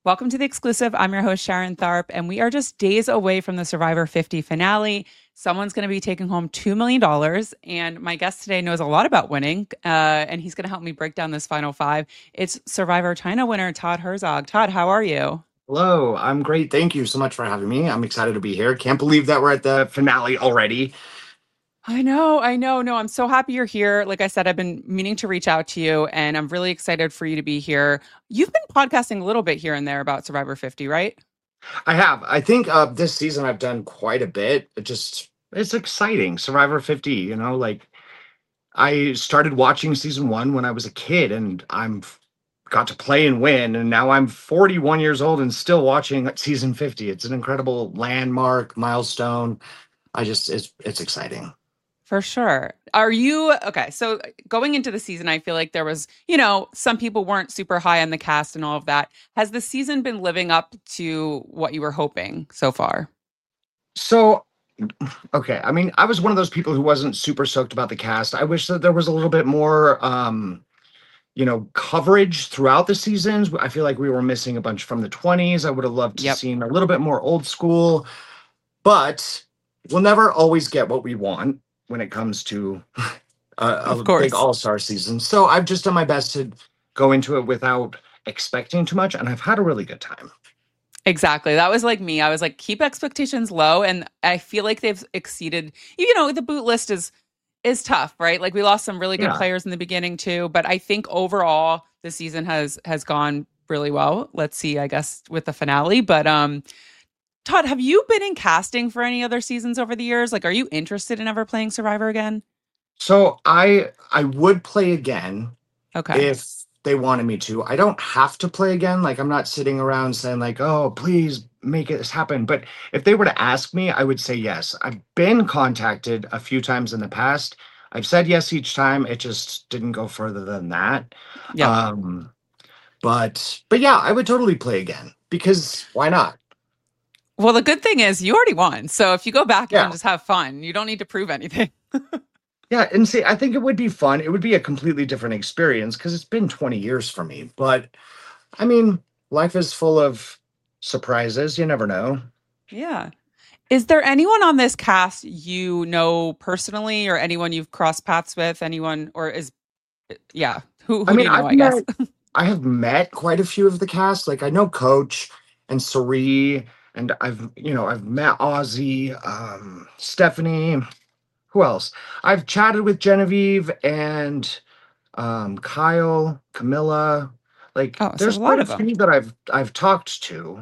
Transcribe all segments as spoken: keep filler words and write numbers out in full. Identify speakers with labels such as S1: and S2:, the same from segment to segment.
S1: Welcome to the exclusive. I'm your host, Sharon Tharp, and we are just days away from the Survivor fifty finale. Someone's going to be taking home two million dollars, and my guest today knows a lot about winning, uh, and he's going to help me break down this final five. It's Survivor China winner, Todd Herzog. Todd, how are you?
S2: Hello, I'm great. Thank you so much for having me. I'm excited to be here. Can't believe that we're at the finale already.
S1: I know, I know. No, I'm so happy you're here. Like I said, I've been meaning to reach out to you, and I'm really excited for you to be here. You've been podcasting a little bit here and there about Survivor fifty, right?
S2: I have. I think uh, this season I've done quite a bit. It just it's exciting. Survivor fifty, you know, like I started watching season one when I was a kid, and I'm f- got to play and win, and now I'm forty-one years old and still watching season fifty. It's an incredible landmark milestone. I just it's it's exciting.
S1: For sure. Are you okay? So going into the season, I feel like there was, you know, some people weren't super high on the cast and all of that. Has the season been living up to what you were hoping so far?
S2: So okay, I mean, I was one of those people who wasn't super stoked about the cast. I wish that there was a little bit more, um, you know, coverage throughout the seasons. I feel like we were missing a bunch from the twenties. I would have loved to
S1: Yep,
S2: seen a little bit more old school, but we'll never always get what we want when it comes to a,
S1: of
S2: a big
S1: course.
S2: all-star season. So I've just done my best to go into it without expecting too much, and I've had a really good time.
S1: Exactly. That was like me. I was like, keep expectations low. And I feel like they've exceeded, you know, the boot list is is tough, right? Like we lost some really good
S2: Yeah.
S1: players in the beginning too. But I think overall the season has has gone really well. Let's see, I guess, with the finale. But um Todd, have you been in casting for any other seasons over the years? Like, are you interested in ever playing Survivor again?
S2: So I I would play again
S1: Okay.
S2: if they wanted me to. I don't have to play again. Like I'm not sitting around saying like, "Oh, please make this happen." But if they were to ask me, I would say yes. I've been contacted a few times in the past. I've said yes each time. It just didn't go further than that.
S1: Yep.
S2: Um, but but yeah, I would totally play again because why not?
S1: Well, the good thing is you already won. So if you go back, you can
S2: Yeah.
S1: just have fun. You don't need to prove anything.
S2: Yeah, and see, I think it would be fun. It would be a completely different experience because it's been twenty years for me. But I mean, life is full of surprises. You never know.
S1: Yeah. Is there anyone on this cast you know personally or anyone you've crossed paths with? Anyone or is yeah. Who
S2: I
S1: who do
S2: mean,
S1: you know,
S2: I've
S1: I guess?
S2: met, I have met quite a few of the cast. Like I know Coach and Sari, and I've, you know, I've met Ozzy, um, Stephanie. Who else? I've chatted with Genevieve and um, Kyle, Camilla. Like,
S1: Oh, so a
S2: there's quite
S1: lot
S2: a
S1: of them.
S2: few that I've I've talked to.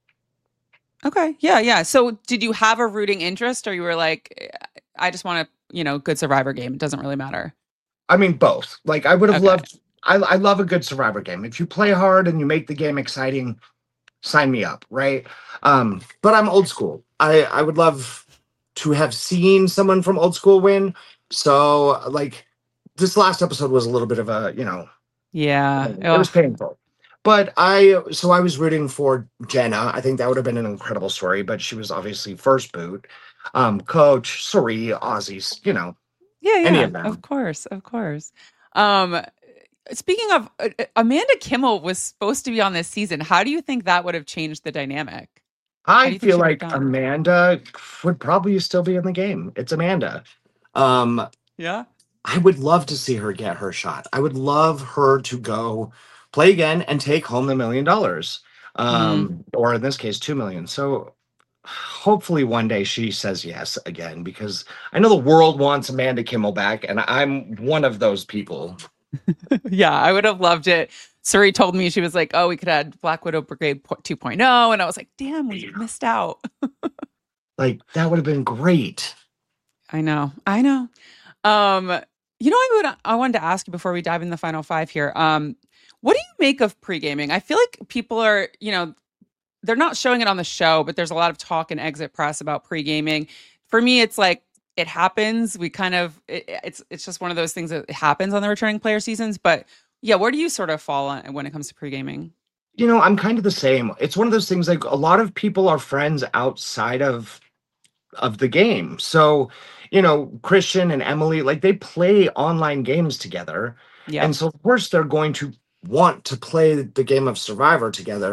S1: Okay. Yeah, yeah. So did you have a rooting interest or you were like, I just want a, you know, good survivor game. It doesn't really matter.
S2: I mean, both. Like, I would have
S1: Okay.
S2: loved. I, I love a good Survivor game. If you play hard and you make the game exciting, sign me up, right? Um, but I'm old school. I I would love to have seen someone from old school win. So, like, this last episode was a little bit of a, you know,
S1: Yeah.
S2: it was
S1: Oh,
S2: painful. But I, so I was rooting for Jenna. I think that would have been an incredible story, but she was obviously first boot. Um, Coach, Suri, Aussies, you know,
S1: yeah,
S2: any
S1: yeah.
S2: of
S1: Of
S2: them.
S1: course. Of course. Um, speaking of uh, uh, Amanda Kimmel was supposed to be on this season. How do you think that would have changed the dynamic? How
S2: I
S1: do you think
S2: feel
S1: she would have
S2: like
S1: done?
S2: Amanda would probably still be in the game. It's Amanda. Um,
S1: Yeah.
S2: I would love to see her get her shot. I would love her to go play again and take home the million dollars.
S1: Mm.
S2: Um, or in this case, two million. So hopefully one day she says yes again because I know the world wants Amanda Kimmel back, and I'm one of those people.
S1: Yeah, I would have loved it. Suri told me she was like, "Oh, we could add Black Widow Brigade 2.0," and I was like, "Damn, we
S2: Yeah.
S1: missed out."
S2: Like that would have been great.
S1: I know. I know. Um, you know, I would I wanted to ask you before we dive in the final five here. Um, what do you make of pre-gaming? I feel like people are, you know, they're not showing it on the show, but there's a lot of talk and exit press about pre-gaming. For me, it's like it happens. We kind of it, it's it's just one of those things that happens on the returning player seasons. But yeah, where do you sort of fall on when it comes to pre-gaming?
S2: You know, I'm kind of the same. It's one of those things like a lot of people are friends outside of of the game. So, you know, Christian and Emily, like they play online games together. And
S1: Yep.
S2: so, of course, they're going to want to play the game of Survivor together.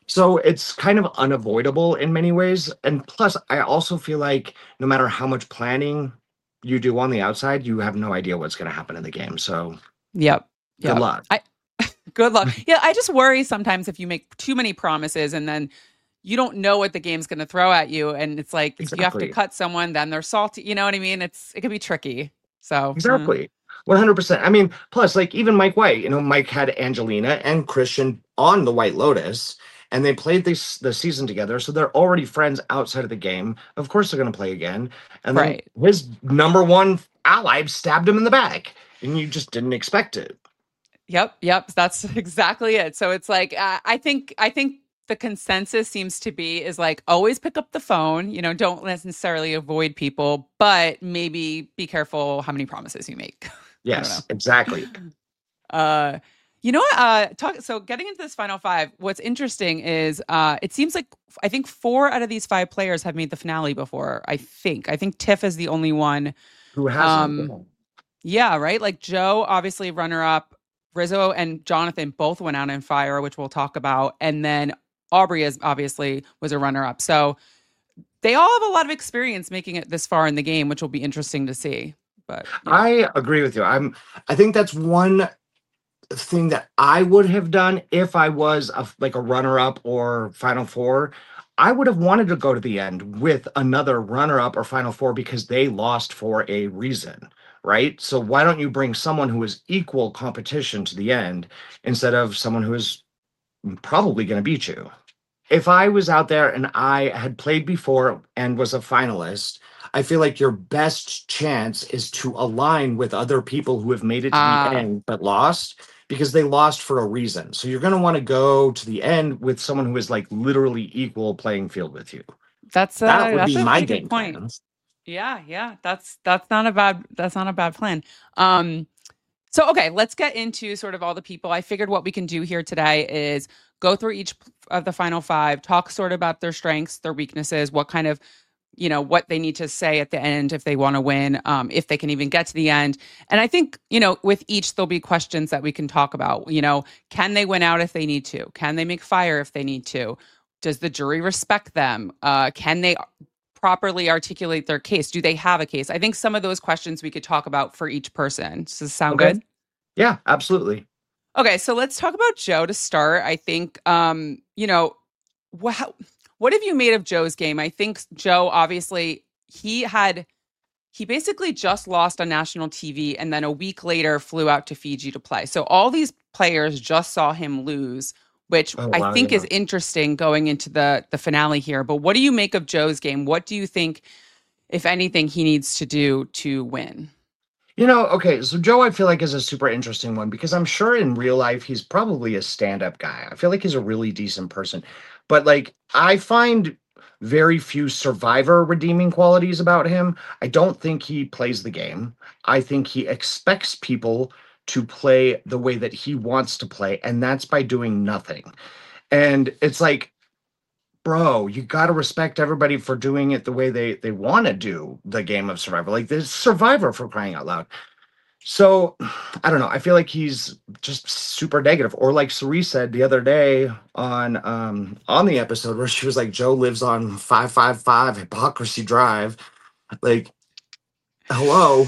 S2: So it's kind of unavoidable in many ways. And plus, I also feel like no matter how much planning you do on the outside, you have no idea what's going to happen in the game. So
S1: Yep.
S2: good
S1: Yep.
S2: luck.
S1: I good luck. Yeah, I just worry sometimes if you make too many promises and then you don't know what the game's going to throw at you, and it's like you have to
S2: Exactly.
S1: cut someone, then they're salty. You know what I mean? It's it can be tricky. So, mm,
S2: Exactly. one hundred percent. I mean, plus, like, even Mike White, you know, Mike had Angelina and Christian on the White Lotus, and they played this the season together. So they're already friends outside of the game. Of course, they're going to play again. And then
S1: right.
S2: his number one ally stabbed him in the back, and you just didn't expect it.
S1: Yep, yep, that's exactly it. So it's like uh, I think I think the consensus seems to be is like always pick up the phone, you know, don't necessarily avoid people, but maybe be careful how many promises you make. I don't know.
S2: Yes, exactly.
S1: Uh you know what? Uh talk so getting into this final five, what's interesting is uh it seems like I think four out of these five players have made the finale before. I think. I think Tiff is the only one.
S2: Who hasn't?
S1: Um yeah, right? Like Joe, obviously runner up. Rizzo and Jonathan both went out in fire, which we'll talk about. And then Aubrey is obviously was a runner up. So they all have a lot of experience making it this far in the game, which will be interesting to see. But yeah.
S2: I agree with you. I'm. I think that's one thing that I would have done if I was a, like a runner up or final four. I would have wanted to go to the end with another runner up or final four because they lost for a reason, right? So why don't you bring someone who is equal competition to the end instead of someone who is probably going to beat you? If I was out there and I had played before and was a finalist, I feel like your best chance is to align with other people who have made it to the
S1: Uh
S2: end but lost because they lost for a reason. So you're going to want to go to the end with someone who is like literally equal playing field with you.
S1: that's
S2: That
S1: a
S2: would
S1: that's
S2: be
S1: a
S2: my
S1: really good
S2: game
S1: point.
S2: plan.
S1: Yeah, yeah. That's that's not a bad that's not a bad plan. Um So, okay, let's get into sort of all the people. I figured what we can do here today is go through each of the final five, talk sort of about their strengths, their weaknesses, what kind of, you know, what they need to say at the end if they want to win, um, if they can even get to the end. And I think, you know, with each, there'll be questions that we can talk about. You know, can they win out if they need to? Can they make fire if they need to? Does the jury respect them? Uh, can they properly articulate their case? Do they have a case? I think some of those questions we could talk about for each person. Does this sound
S2: Okay.
S1: good?
S2: Yeah, absolutely.
S1: Okay, so let's talk about Joe to start. I think, um, you know, wow, what have you made of Joe's game? I think Joe, obviously, he had, he basically just lost on national T V and then a week later flew out to Fiji to play. So all these players just saw him lose, which
S2: Oh,
S1: I
S2: wow.
S1: think is
S2: Yeah.
S1: interesting going into the the finale here. But what do you make of Joe's game? What do you think, if anything, he needs to do to win?
S2: You know, okay, so Joe, I feel like is a super interesting one because I'm sure in real life he's probably a stand-up guy. I feel like he's a really decent person. But like I find very few survivor redeeming qualities about him. I don't think he plays the game. I think he expects people to play the way that he wants to play, and that's by doing nothing. And it's like, bro, you got to respect everybody for doing it the way they they want to do the game of Survivor. Like there's Survivor, for crying out loud. So I don't know. I feel like he's just super negative. Or like Cerise said the other day on um on the episode where she was like, Joe lives on five five five Hypocrisy Drive. Like, hello.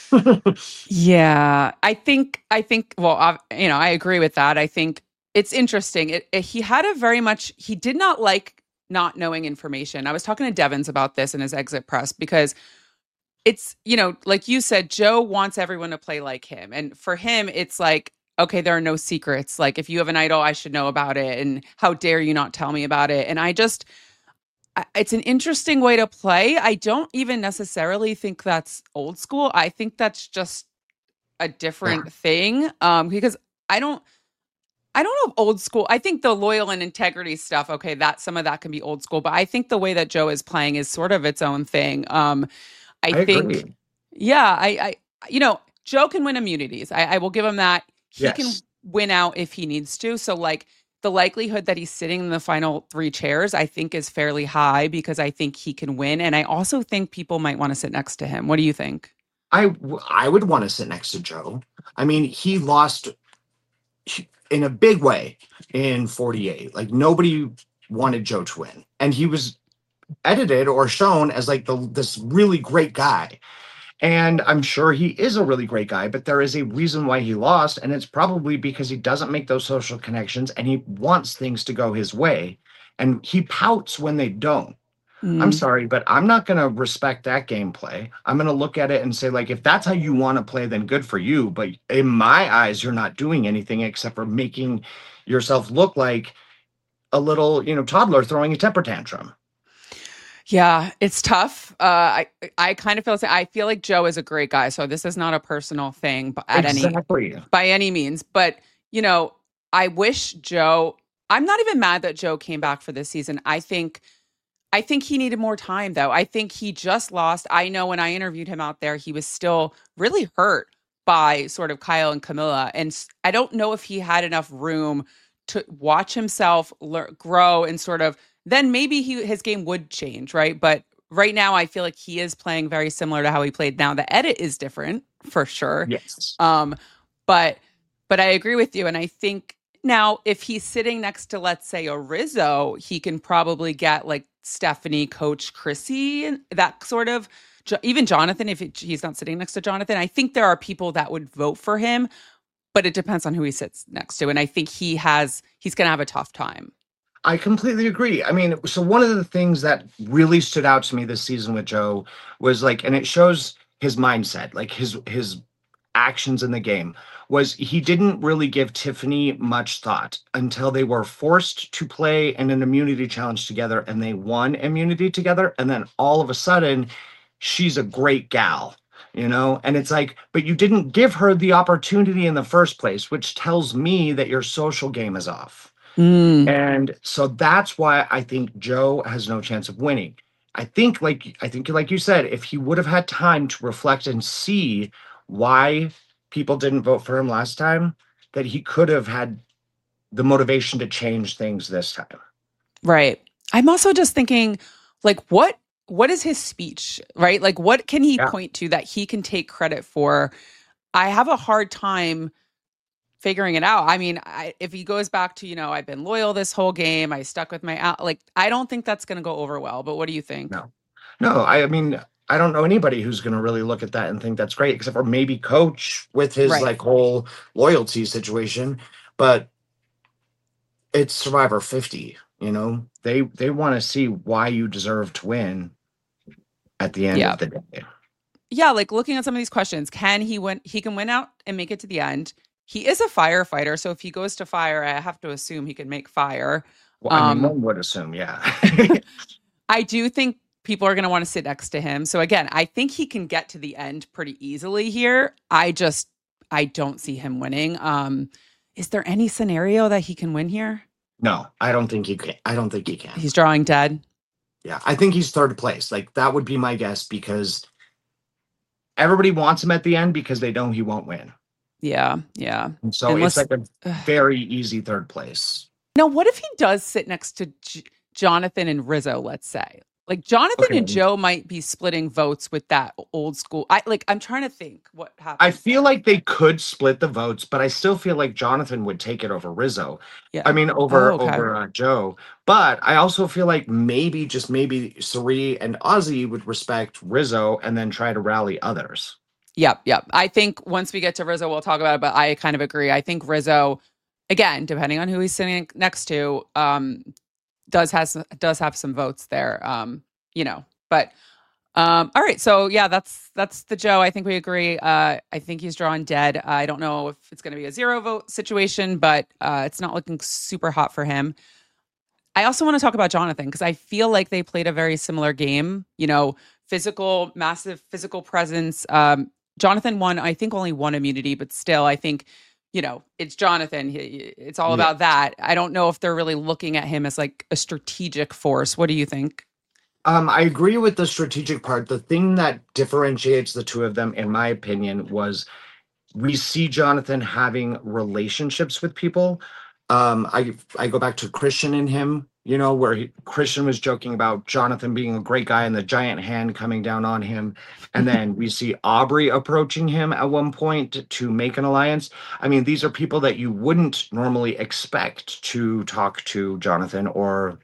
S1: Yeah, I think I think well, I, you know, I agree with that. I think it's interesting. It, it, he had a very much he did not like not knowing information. I was talking to Devins about this in his exit press because it's, you know, like you said, Joe wants everyone to play like him. And for him, it's like, okay, there are no secrets. Like if you have an idol, I should know about it. And how dare you not tell me about it? And I just I- it's an interesting way to play. I don't even necessarily think that's old school. I think that's just a
S2: Yeah,
S1: different thing. Um, because I don't I don't know if old school. I think the loyal and integrity stuff, okay, that some of that can be old school, but I think the way that Joe is playing is sort of its own thing. Um, I
S2: I agree.
S1: think, yeah, I, I, you know, Joe can win immunities. I, I will give him that. He can
S2: Yes.
S1: win out if he needs to. So, like, the likelihood that he's sitting in the final three chairs, I think, is fairly high because I think he can win. And I also think people might want to sit next to him. What do you think?
S2: I w- I would want to sit next to Joe. I mean, he lost in a big way in forty-eight. Like nobody wanted Joe to win. And he was edited or shown as like the this really great guy. And I'm sure he is a really great guy, but there is a reason why he lost. And it's probably because he doesn't make those social connections and he wants things to go his way. And he pouts when they don't. I'm
S1: Mm.
S2: sorry, but I'm not going to respect that gameplay. I'm going to look at it and say, like, if that's how you want to play, then good for you. But in my eyes, you're not doing anything except for making yourself look like a little, you know, toddler throwing a temper tantrum.
S1: Yeah, it's tough. Uh, I I kind of feel the same. I feel like Joe is a great guy, so this is not a personal thing, but at any
S2: Exactly.
S1: by any means. But you know, I wish Joe. I'm not even mad that Joe came back for this season. I think I think he needed more time, though. I think he just lost. I know when I interviewed him out there, he was still really hurt by sort of Kyle and Camilla. And s- I don't know if he had enough room to watch himself lear- grow and sort of then maybe he his game would change, right? But right now, I feel like he is playing very similar to how he played now. The edit is different for sure.
S2: Yes.
S1: Um, but but I agree with you. And I think now, if he's sitting next to, let's say, a Rizzo, he can probably get like Stephanie, Coach Chrissy, and that sort of, Jo- even Jonathan, if it, he's not sitting next to Jonathan. I think there are people that would vote for him, but it depends on who he sits next to. And I think he has, he's going to have a tough time.
S2: I completely agree. I mean, so one of the things that really stood out to me this season with Joe was like, and it shows his mindset, like his his actions in the game, was he didn't really give Tiffany much thought until they were forced to play in an immunity challenge together and they won immunity together. And then all of a sudden, she's a great gal, you know? And it's like, but you didn't give her the opportunity in the first place, which tells me that your social game is off.
S1: Mm,
S2: And so that's why I think Joe has no chance of winning. I think like I think like you said, if he would have had time to reflect and see why people didn't vote for him last time, that he could have had the motivation to change things this time.
S1: right. I'm also just thinking, like, what what is his speech, right? Like, what can he
S2: Yeah.
S1: point to that he can take credit for? I have a hard time figuring it out. I mean, I, if he goes back to, you know, I've been loyal this whole game, I stuck with my out, like, I don't think that's going to go over well. But what do you think?
S2: No. No, I, I mean, I don't know anybody who's going to really look at that and think that's great, except for maybe Coach with his
S1: Right.
S2: like whole loyalty situation. But it's Survivor fifty, you know. They they want to see why you deserve to win at the end
S1: Yeah.
S2: of the day.
S1: Yeah. Like looking at some of these questions, can he win? He can win out and make it to the end. He is a firefighter. So if he goes to fire, I have to assume he can make fire.
S2: Well, I mean,
S1: Um,
S2: one would assume, yeah.
S1: I do think people are going to want to sit next to him. So again, I think he can get to the end pretty easily here. I just, I don't see him winning. Um, is there any scenario that he can win here?
S2: No, I don't think he can. I don't think he can.
S1: He's drawing dead.
S2: Yeah, I think he's third place. Like that would be my guess because everybody wants him at the end because they know he won't win.
S1: Yeah, yeah.
S2: And so it's
S1: Unless,
S2: like a very easy third place.
S1: now, what if he does sit next to J- Jonathan and Rizzo? Let's say, like Jonathan
S2: Okay.
S1: and Joe might be splitting votes with that old school. I like. I'm trying to think what happens.
S2: I feel like they could split the votes, but I still feel like Jonathan would take it over Rizzo.
S1: Yeah.
S2: I mean, over
S1: Oh, okay.
S2: over uh, Joe. But I also feel like maybe just maybe Sari and Ozzy would respect Rizzo and then try to rally others.
S1: Yep, yep. I think once we get to Rizzo, we'll talk about it. But I kind of agree. I think Rizzo, again, depending on who he's sitting next to, um, does has does have some votes there. Um, you know, but um, all right. So yeah, that's that's the Joe. I think we agree. Uh, I think he's drawn dead. I don't know if it's going to be a zero vote situation, but uh, it's not looking super hot for him. I also want to talk about Jonathan because I feel like they played a very similar game. You know, physical, massive physical presence. Um, Jonathan won, I think, only one immunity, but still, I think, you know, it's Jonathan. He, it's all
S2: Yeah.
S1: about that. I don't know if they're really looking at him as like a strategic force. What do you think?
S2: Um, I agree with the strategic part. The thing that differentiates the two of them, in my opinion, was we see Jonathan having relationships with people. Um, I I go back to Christian and him, you know, where he, Christian was joking about Jonathan being a great guy and the giant hand coming down on him, and then we see Aubrey approaching him at one point to make an alliance. I mean, these are people that you wouldn't normally expect to talk to Jonathan or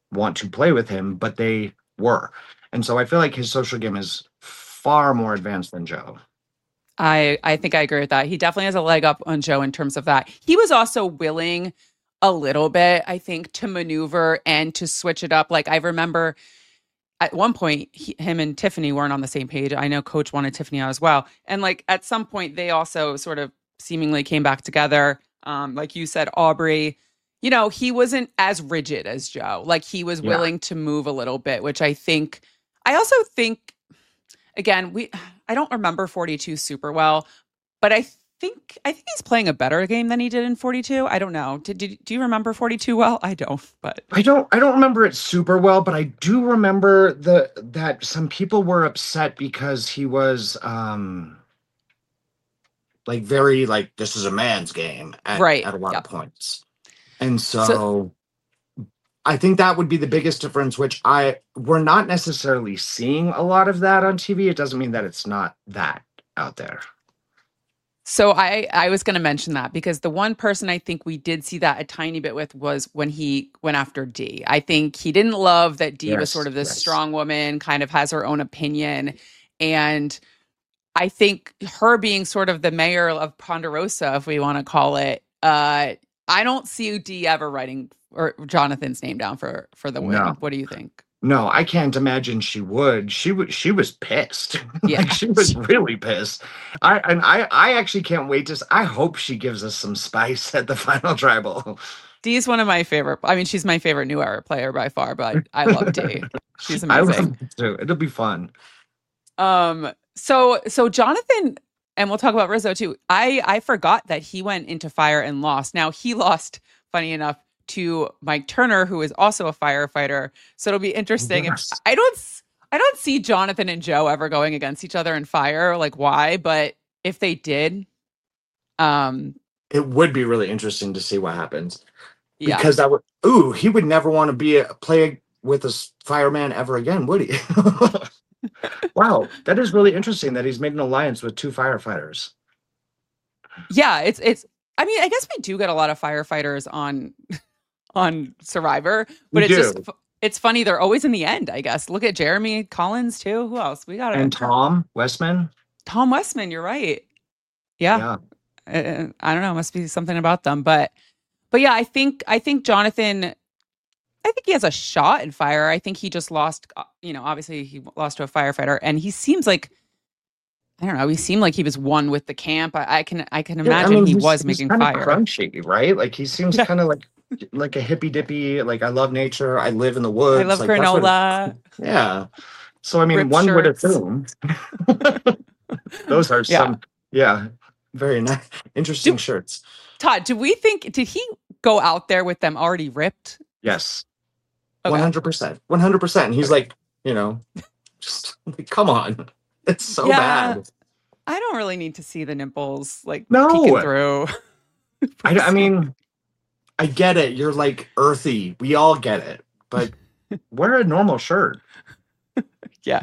S2: want to play with him, but they were. And so I feel like his social game is far more advanced than Joe.
S1: I I think I agree with that. He definitely has a leg up on Joe in terms of that. He was also willing a little bit, I think, to maneuver and to switch it up. Like I remember at one point, he, him and Tiffany weren't on the same page. I know Coach wanted Tiffany out as well, and like at some point, they also sort of seemingly came back together. Um, like you said, Aubrey, you know, he wasn't as rigid as Joe. Like he was
S2: Yeah.
S1: willing to move a little bit, which I think. I also think again, we I don't remember forty-two super well, but I think I think he's playing a better game than he did in forty-two. I don't know. Did, did do you remember forty-two well? I don't, but
S2: I don't I don't remember it super well, but I do remember the that some people were upset because he was um like very like this is a man's game at,
S1: right.
S2: at a lot
S1: Yeah.
S2: of points. And
S1: So
S2: so I think that would be the biggest difference, which I we're not necessarily seeing a lot of that on T V. It doesn't mean that it's not that out there.
S1: so I I was going to mention that because the one person I think we did see that a tiny bit with was when he went after D. I think he didn't love that D was sort
S2: Yes,
S1: of this
S2: yes.
S1: strong woman, kind of has her own opinion, and I think her being sort of the mayor of Ponderosa, if we want to call it, uh, I don't see D ever writing or Jonathan's name down for for the win.
S2: No.
S1: What do you think?
S2: No, I can't imagine she would. She was she was pissed.
S1: Yeah,
S2: Like she was really pissed. I and I I actually can't wait to s- I hope she gives us some spice at the final tribal.
S1: D is one of my favorite. I mean, she's my favorite new era player by far, but I love D. She's
S2: I love
S1: amazing.
S2: it too. It'll be fun.
S1: Um, so so Jonathan, and we'll talk about Rizzo too. I I forgot that he went into fire and lost. Now he lost, funny enough, to Mike Turner, who is also a firefighter. So it'll be interesting if
S2: Yes.
S1: I don't s- I don't see Jonathan and Joe ever going against each other in fire. Like why? But if they did, um,
S2: It would be really interesting to see what happens.
S1: yeah.
S2: Because that would ooh, he would never want to be a play with a s- fireman ever again, would he? Wow, that is really interesting that he's made an alliance with two firefighters.
S1: Yeah, it's it's I mean, I guess we do get a lot of firefighters on on Survivor,
S2: We
S1: but it's just
S2: do.
S1: f- it's funny they're always in the end, I guess. Look at Jeremy Collins too. Who else? We got
S2: And
S1: it.
S2: Tom Westman.
S1: Tom Westman, you're right. Yeah.
S2: Yeah.
S1: Uh, I don't know, must be something about them, but but yeah, I think I think Jonathan I think he has a shot in fire. I think he just lost, uh, you know, obviously he lost to a firefighter and he seems like I don't know, he seemed like he was one with the camp. I, I can I can
S2: Yeah, I
S1: imagine
S2: mean
S1: he
S2: he's
S1: was
S2: he's
S1: making
S2: kind of
S1: fire.
S2: crunchy, right? Like he seems
S1: Yeah.
S2: kind of like like a hippy dippy, like I love nature, I live in the
S1: I
S2: woods.
S1: love
S2: Like that's what
S1: granola,
S2: yeah. So I mean
S1: ripped
S2: one would
S1: shirts.
S2: assume those are
S1: Yeah.
S2: some yeah, very nice interesting
S1: Do
S2: shirts.
S1: Todd, do we think did he go out there with them already ripped?
S2: Yes.
S1: Okay.
S2: one hundred percent. one hundred percent. And he's
S1: Okay.
S2: like, you know, just like, come on. It's so
S1: Yeah.
S2: bad.
S1: I don't really need to see the nipples like peeking
S2: No.
S1: through.
S2: I, I
S1: Personally.
S2: mean, I get it. You're like earthy. We all get it. But wear a normal shirt.
S1: Yeah.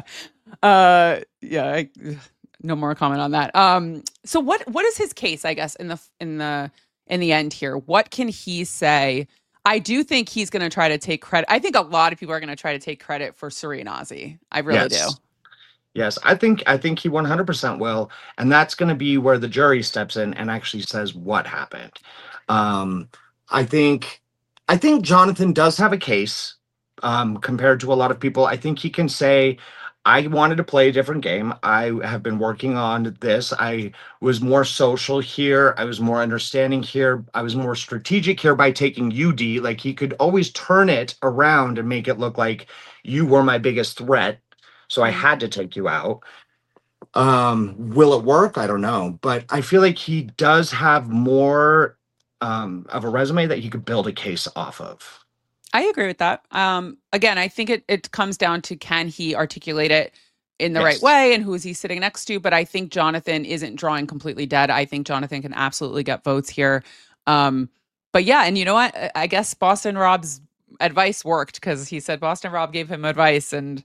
S1: Uh yeah, I, no more comment on that. Um so what what is his case, I guess, in the in the in the end here? What can he say? I do think he's going to try to take credit. I think a lot of people are going to try to take credit for Suri and Ozzy. I really do.
S2: Yes. Yes. I think I think he one hundred percent will. And that's going to be where the jury steps in and actually says what happened. Um, I think I think Jonathan does have a case um, compared to a lot of people. I think he can say, I wanted to play a different game. I have been working on this. I was more social here. I was more understanding here. I was more strategic here by taking U D. Like he could always turn it around and make it look like you were my biggest threat. So I
S1: Mhm.
S2: had to take you out. Um, will it work? I don't know, but I feel like he does have more um, of a resume that he could build a case off of.
S1: I agree with that. Um, again, I think it it comes down to can he articulate it in the right
S2: Yes.
S1: way and who is he sitting next to. But I think Jonathan isn't drawing completely dead. I think Jonathan can absolutely get votes here. Um, but yeah, and you know what? I I guess Boston Rob's advice worked because he said Boston Rob gave him advice and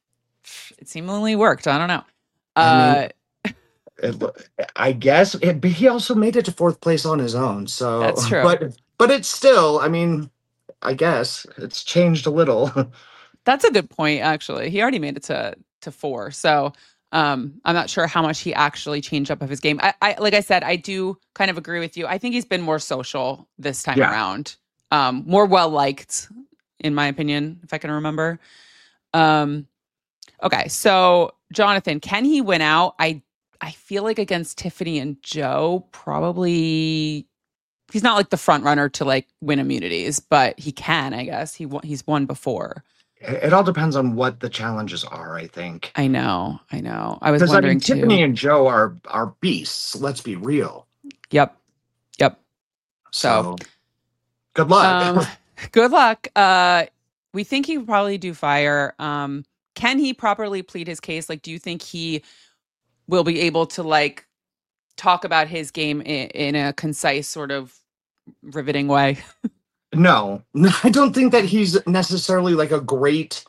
S1: it seemingly worked. I don't know.
S2: I mean,
S1: Uh,
S2: it, I guess, it, but he also made it to fourth place on his own. So,
S1: that's true.
S2: but but it's still, I mean, I guess it's changed a little.
S1: That's a good point, actually. He already made it to to four. So um, I'm not sure how much he actually changed up of his game. I, I like I said, I do kind of agree with you. I think he's been more social this time
S2: Yeah.
S1: around. Um, more well liked, in my opinion, if I can remember. Um, okay, so Jonathan, can he win out? I I feel like against Tiffany and Joe, probably he's not like the front runner to like win immunities, but he can, I guess. He won, he's won before.
S2: It, it all depends on what the challenges are, I think.
S1: I know, I know. I was
S2: Because I mean,
S1: wondering
S2: Tiffany
S1: too.
S2: and Joe are are beasts. Let's be real.
S1: Yep, yep. So,
S2: So good luck.
S1: um, good luck. Uh, we think he would probably do fire. Um, can he properly plead his case? Like, do you think he will be able to like talk about his game in, in a concise, sort of riveting way?
S2: No, no, I don't think that he's necessarily like a great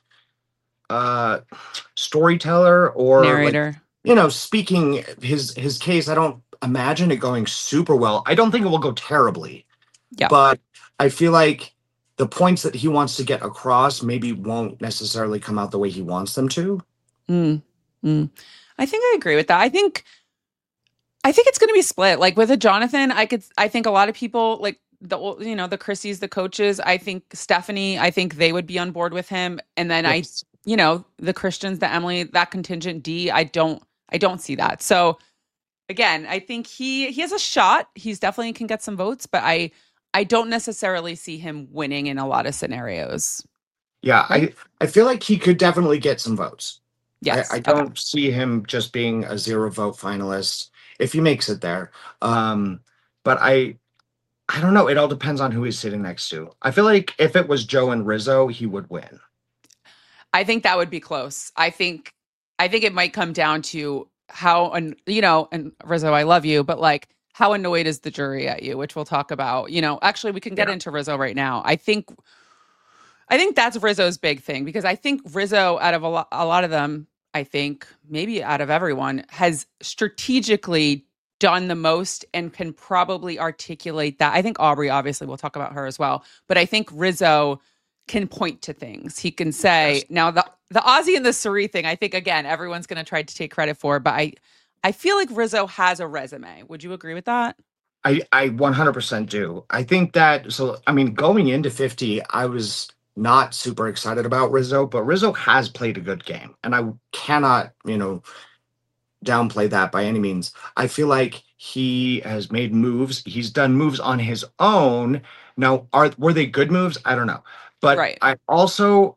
S2: uh storyteller or like,
S1: Narrator.
S2: you know, speaking his his case. I don't imagine it going super well. I don't think it will go terribly,
S1: Yeah.
S2: but I feel like the points that he wants to get across maybe won't necessarily come out the way he wants them to.
S1: Mm, mm. I think I agree with that. I think I think it's going to be split. Like with a Jonathan, I could I think a lot of people like the ol- you know the Chrissies, the coaches. I think Stephanie. I think they would be on board with him. And then I,
S2: Yes.
S1: you know, the Christians, the Emily, that contingent D. I don't I don't see that. So again, I think he he has a shot. He's definitely can get some votes, but I I don't necessarily see him winning in a lot of scenarios.
S2: Yeah,
S1: Right?
S2: I I feel like he could definitely get some votes. I,
S1: Yes.
S2: I
S1: Okay.
S2: don't see him just being a zero vote finalist if he makes it there. Um, but I I don't know. It all depends on who he's sitting next to. I feel like if it was Joe and Rizzo, he would win.
S1: I think that would be close. I think I think it might come down to how and you know, and Rizzo, I love you, but like how annoyed is the jury at you, which we'll talk about. You know, actually we can get
S2: Yeah.
S1: into Rizzo right now. I think I think that's Rizzo's big thing because I think Rizzo out of a lot, a lot of them, I think maybe out of everyone has strategically done the most and can probably articulate that. I think Aubrey obviously we'll talk about her as well, but I think Rizzo can point to things. He can say
S2: Yes.
S1: now the the Ozzy and the Suri thing. I think again everyone's going to try to take credit for, but I I feel like Rizzo has a resume. Would you agree with that?
S2: I I one hundred percent do. I think that so I mean going into fifty, I was not super excited about Rizzo, but Rizzo has played a good game and I cannot, you know, downplay that by any means. I feel like he has made moves. He's done moves on his own. Now, are were they good moves? I don't know. But
S1: Right.
S2: I also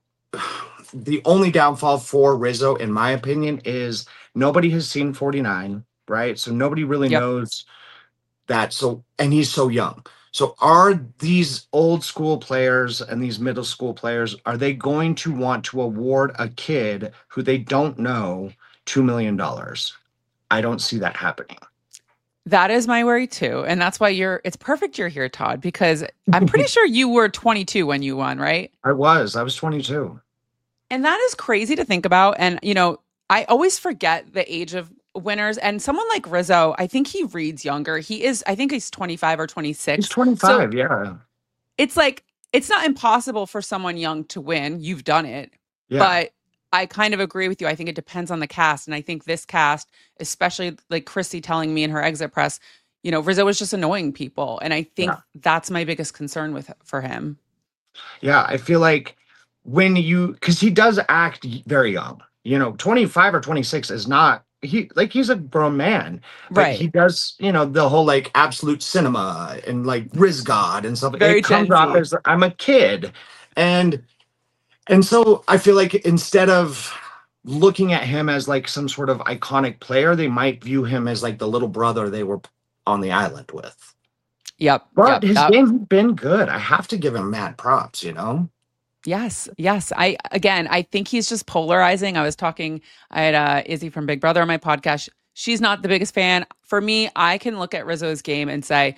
S2: the only downfall for Rizzo, in my opinion, is nobody has seen forty-nine, right? So nobody really
S1: Yep.
S2: knows that. So and he's so young. So are these old school players and these middle school players, are they going to want to award a kid who they don't know two million dollars? I don't see that happening.
S1: That is my worry too. And that's why you're, it's perfect you're here, Todd, because I'm pretty sure you were twenty-two when you won, right?
S2: I was. I was twenty-two.
S1: And that is crazy to think about. And, you know, I always forget the age of winners. And someone like Rizzo, I think he reads younger. He is, I think he's twenty-five or
S2: He's
S1: twenty-six. So
S2: twenty-five. Yeah.
S1: it's like, it's not impossible for someone young to win. You've done it.
S2: Yeah.
S1: But I kind of agree with you. I think it depends on the cast. And I think this cast, especially like Chrissy telling me in her exit press, you know, Rizzo was just annoying people. And I think
S2: Yeah.
S1: that's my biggest concern with for him.
S2: Yeah. I feel like when you, because he does act y- very young, you know, twenty-five or twenty-six is not, he, like, he's a grown man, but he
S1: Right.
S2: does, you know, the whole like absolute cinema and like Riz God and stuff.
S1: Very
S2: It comes
S1: Gen
S2: off
S1: Z.
S2: as I'm a kid. And, and so I feel like instead of looking at him as like some sort of iconic player, they might view him as like the little brother they were on the island with.
S1: Yep.
S2: But
S1: Yep.
S2: his
S1: That
S2: game's been good. I have to give him mad props, you know?
S1: yes. Yes. I again I think he's just polarizing. I was talking, I had uh Izzy from Big Brother on my podcast. She's not the biggest fan. For me, I can look at Rizzo's game and say,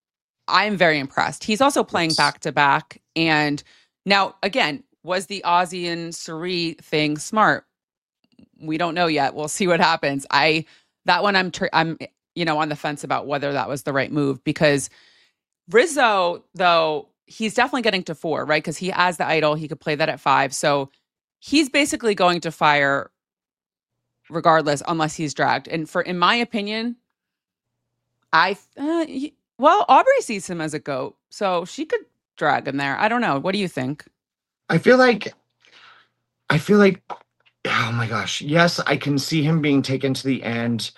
S1: I'm very impressed. He's also playing
S2: Yes.
S1: back to back. And now again, was the Ozzy and Suri thing smart? We don't know yet. We'll see what happens. I that one I'm tr- I'm you know on the fence about whether that was the right move because Rizzo though he's definitely getting to four, right? Because he has the idol, he could play that at five. So he's basically going to fire regardless, unless he's dragged. And for, in my opinion, I uh, he- well, Aubrey sees him as a goat, so she could drag him there. I don't know. What do you think?
S2: I feel like I feel like oh my gosh, yes, I can see him being taken to the end,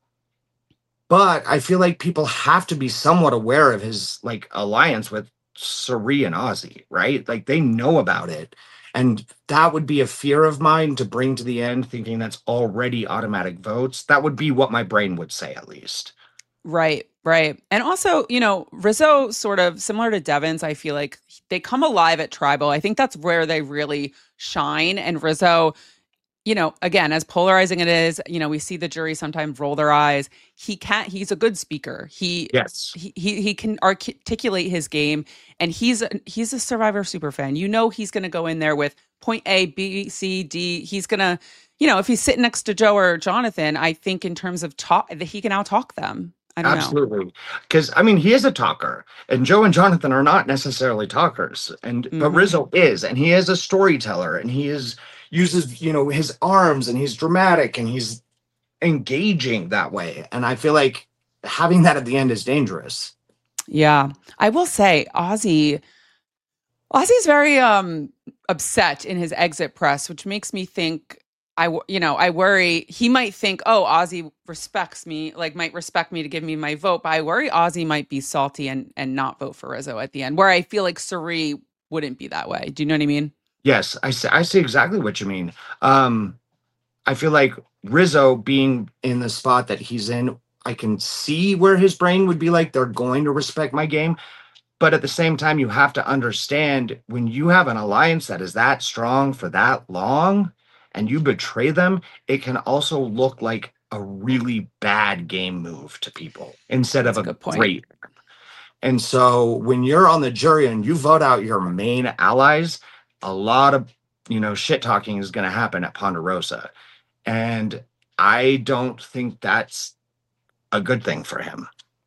S2: but I feel like people have to be somewhat aware of his like alliance with Suri and Ozzy, right? Like they know about it. And that would be a fear of mine to bring to the end, thinking that's already automatic votes. That would be what my brain would say, at least.
S1: Right, right. And also, you know, Rizzo sort of similar to Devon's, I feel like they come alive at Tribal. I think that's where they really shine. And Rizzo, you know, again, as polarizing it is, you know, we see the jury sometimes roll their eyes. He can't, he's a good speaker. He
S2: Yes,
S1: he he, he can articulate his game, and he's a, he's a Survivor super fan. You know, he's going to go in there with point A, B, C, D. He's going to, you know, if he's sitting next to Joe or Jonathan, I think in terms of talk that he can out talk them. I don't know.
S2: absolutely. Because I mean, he is a talker, and Joe and Jonathan are not necessarily talkers, and but
S1: Hmm.
S2: Rizzo is, and he is a storyteller, and he is uses you know his arms, and he's dramatic, and he's engaging that way. And I feel like having that at the end is dangerous.
S1: Yeah, I will say Ozzy. Ozzy's very um upset in his exit press, which makes me think I w- you know, I worry he might think, "Oh, Ozzy respects me, like might respect me to give me my vote." But I worry Ozzy might be salty and and not vote for Rizzo at the end, where I feel like Suri wouldn't be that way. Do you know what I mean?
S2: Yes, I see, I see exactly what you mean. Um, I feel like Rizzo being in the spot that he's in, I can see where his brain would be like, they're going to respect my game. But at the same time, you have to understand when you have an alliance that is that strong for that long and you betray them, it can also look like a really bad game move to people instead of
S1: That's a
S2: a
S1: good point.
S2: great. And so when you're on the jury and you vote out your main allies, a lot of you know shit talking is going to happen at Ponderosa. And I don't think that's a good thing for him.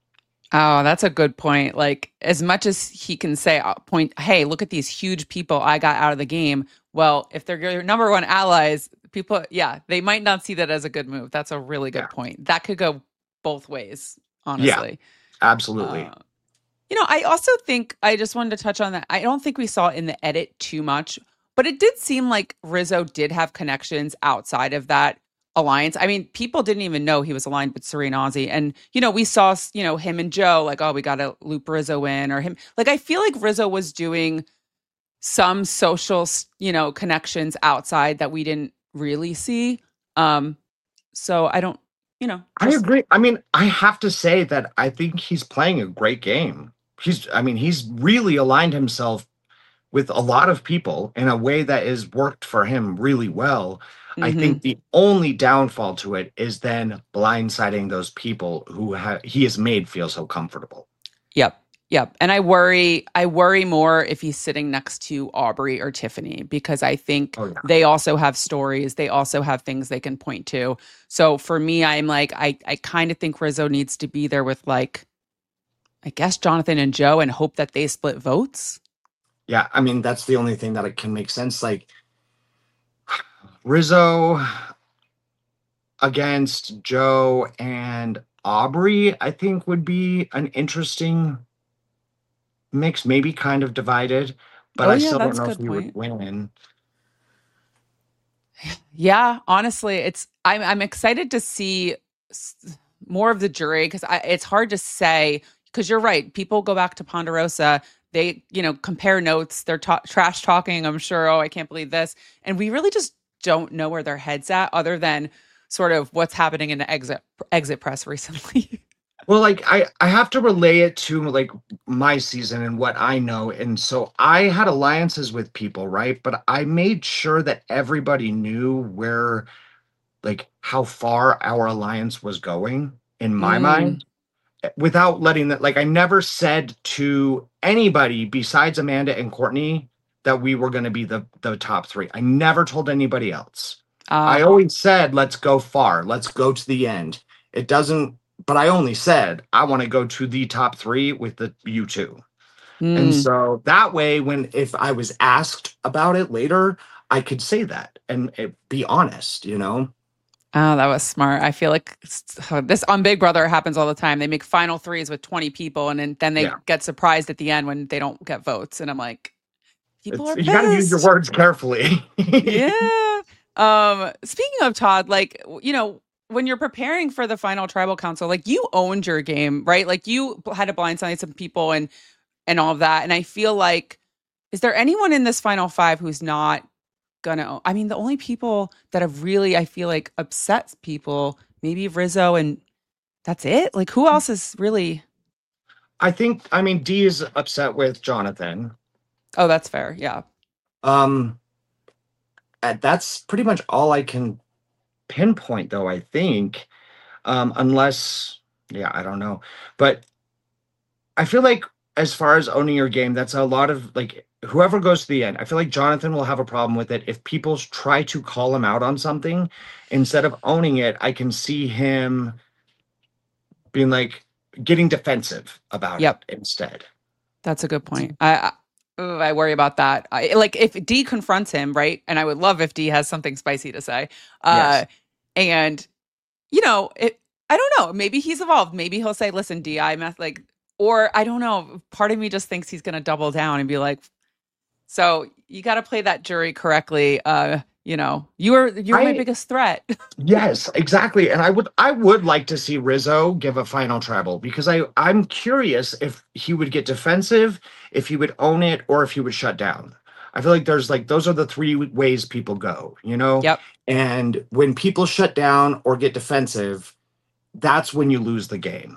S1: Oh, that's a good point. Like, as much as he can say, uh, point, hey, look at these huge people I got out of the game. Well, if they're your number one allies, people, yeah, they might not see that as a good move. That's a really
S2: Yeah.
S1: good point. That could go both ways,
S2: Yeah,
S1: honestly.
S2: absolutely.
S1: Uh, you know, I also think I just wanted to touch on that. I don't think we saw it in the edit too much, but it did seem like Rizzo did have connections outside of that alliance. I mean, people didn't even know he was aligned with Serena Ozzy. And, you know, we saw, you know, him and Joe, like, oh, we got to loop Rizzo in, or him. Like, I feel like Rizzo was doing some social, you know, connections outside that we didn't really see. Um, so I don't, you know,
S2: I
S1: just,
S2: agree. I mean, I have to say that I think he's playing a great game. He's, I mean, he's really aligned himself with a lot of people in a way that has worked for him really well. I
S1: mm-hmm.
S2: think the only downfall to it is then blindsiding those people who ha- he has made feel so comfortable.
S1: Yep. Yep. And I worry I worry more if he's sitting next to Aubrey or Tiffany, because I think
S2: Oh yeah.
S1: they also have stories. They also have things they can point to. So for me, I'm like, I I kind of think Rizzo needs to be there with, like, I guess Jonathan and Joe, and hope that they split votes.
S2: Yeah, I mean, that's the only thing that it can make sense. Like Rizzo against Joe and Aubrey, I think would be an interesting mix, maybe kind of divided, but
S1: Oh
S2: I
S1: yeah,
S2: still don't
S1: that's a
S2: know if
S1: good
S2: we would
S1: point.
S2: win.
S1: Yeah, honestly, it's I'm I'm excited to see s- more of the jury, because it's hard to say, because you're right. People go back to Ponderosa, they, you know, compare notes, they're ta- trash talking. I'm sure. Oh, I can't believe this, and we really just don't know where their heads at, other than sort of what's happening in the exit exit press recently.
S2: Well, like I I have to relay it to like my season and what I know. And so I had alliances with people, right? But I made sure that everybody knew where like how far our alliance was going in my
S1: Mm,
S2: mind eh, without letting that like I never said to anybody besides Amanda and Courtney that we were going to be the the top three. I never told anybody else. I
S1: uh,
S2: always said, let's go far. Let's go to the end. It doesn't, but I only said, I want to go to the top three with the you two. And
S1: Mm.
S2: so that way, when if I was asked about it later, I could say that and eh, be honest, you know?
S1: Oh, that was smart. I feel like s- this on Big Brother happens all the time. They make final threes with twenty people, and then, then they
S2: Yeah.
S1: get surprised at the end when they don't get votes. And I'm like, people
S2: It's
S1: are
S2: you got to use your
S1: pissed.
S2: words carefully.
S1: Yeah. Um, speaking of Todd, like, w- you know, when you're preparing for the final tribal council, like you owned your game, right? Like you b- had to blindside some people and and all of that. And I feel like, is there anyone in this final five who's not gonna own? I mean, the only people that have really, I feel like, upset people, maybe Rizzo, and that's it. Like, who else is really?
S2: I think, I mean, D is upset with Jonathan.
S1: Oh, that's fair. Yeah.
S2: Um, and that's pretty much all I can pinpoint, though, I think. Um, unless, yeah, I don't know. But I feel like as far as owning your game, that's a lot of like whoever goes to the end. I feel like Jonathan will have a problem with it if people try to call him out on something instead of owning it. I can see him being like getting defensive about
S1: Yep.
S2: it instead.
S1: That's a good point. I I, ooh, I worry about that. I, like if D confronts him, right? And I would love if D has something spicy to say. Uh,
S2: Yes.
S1: and you know, it. I don't know. Maybe he's evolved. Maybe he'll say, "Listen, D, I meth like," or I don't know. Part of me just thinks he's going to double down and be like, "So you got to play that jury correctly." Uh, you know, you were you were my
S2: I
S1: biggest threat.
S2: Yes, exactly. And I would I would like to see Rizzo give a final tribal because I I'm curious if he would get defensive, if he would own it, or if he would shut down. I feel like there's like those are the three ways people go, you know?
S1: Yep.
S2: And when people shut down or get defensive, that's when you lose the game.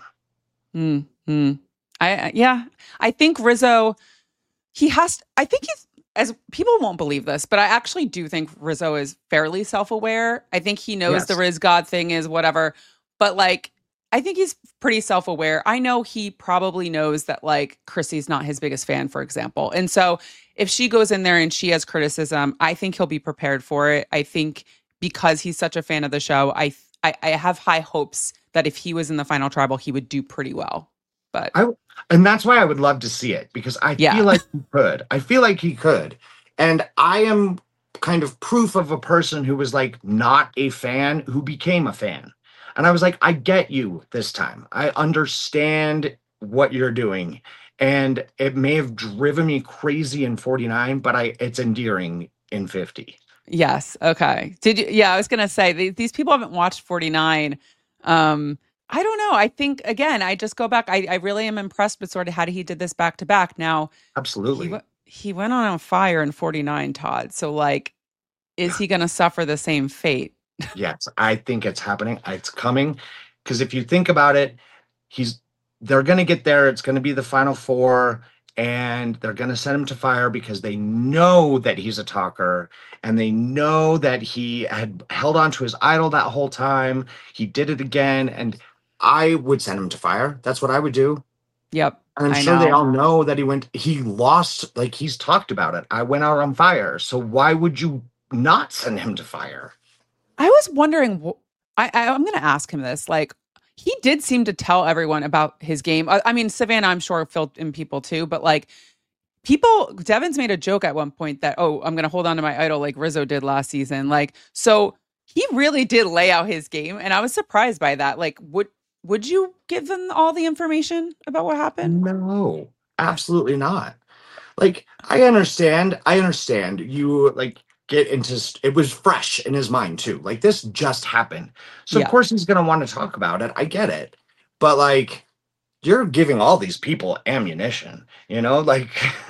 S1: Mm, mm. I I- yeah. I think Rizzo. He has. I think he's. As people won't believe this, but I actually do think Rizzo is fairly self-aware. I think he knows the
S2: Yes.
S1: Riz God thing is whatever, but like, I think he's pretty self-aware. I know he probably knows that like Chrissy's not his biggest fan, for example, and so if she goes in there and she has criticism, I think he'll be prepared for it. I think because he's such a fan of the show, I I, I have high hopes that if he was in the final tribal, he would do pretty well. But
S2: I and that's why I would love to see it because I feel
S1: yeah,
S2: like he could. I feel like he could. And I am kind of proof of a person who was like not a fan who became a fan. And I was like, I get you this time. I understand what you're doing. And it may have driven me crazy in forty-nine, but I it's endearing in fifty.
S1: yes. Okay. Did you? Yeah, I was gonna say th- these people haven't watched forty-nine. Um, I don't know. I think again, I just go back. I, I really am impressed with sort of how he did this back to back. Now he
S2: Absolutely.
S1: went he went on a fire in forty-nine, Todd. So like, is he gonna suffer the same fate?
S2: Yes, I think it's happening. It's coming. Because if you think about it, he's they're gonna get there. It's gonna be the final four, and they're gonna send him to fire because they know that he's a talker and they know that he had held on to his idol that whole time. He did it again, and I would send him to fire. That's what I would do.
S1: Yep.
S2: And I'm
S1: I
S2: sure they
S1: know.
S2: all know that he went, he lost, like he's talked about it. I went out on fire. So why would you not send him to fire?
S1: I was wondering. wh- I, I I'm gonna ask him this. Like, he did seem to tell everyone about his game. I, I mean, Savannah, I'm sure filled in people too, but like people, Devon's made a joke at one point that, oh, I'm going to hold on to my idol like Rizzo did last season. Like, so he really did lay out his game. And I was surprised by that. Like, would, would you give them all the information about what happened?
S2: No,
S1: Yeah.
S2: absolutely not. Like, I understand, I understand you like get into st- it was fresh in his mind too. Like this just happened. So of
S1: Yeah.
S2: course he's gonna want to talk about it. I get it. But like you're giving all these people ammunition, you know, like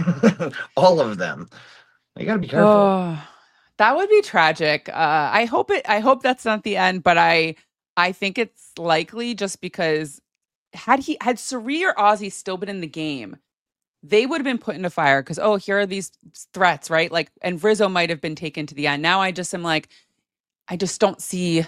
S2: all of them. You gotta be careful.
S1: Oh, that would be tragic. Uh, I hope it, I hope that's not the end, but I, I think it's likely just because had he, had Suri or Ozzy still been in the game, they would have been put into fire because, oh, here are these threats, right? Like, and Rizzo might have been taken to the end. Now I just am like, I just don't see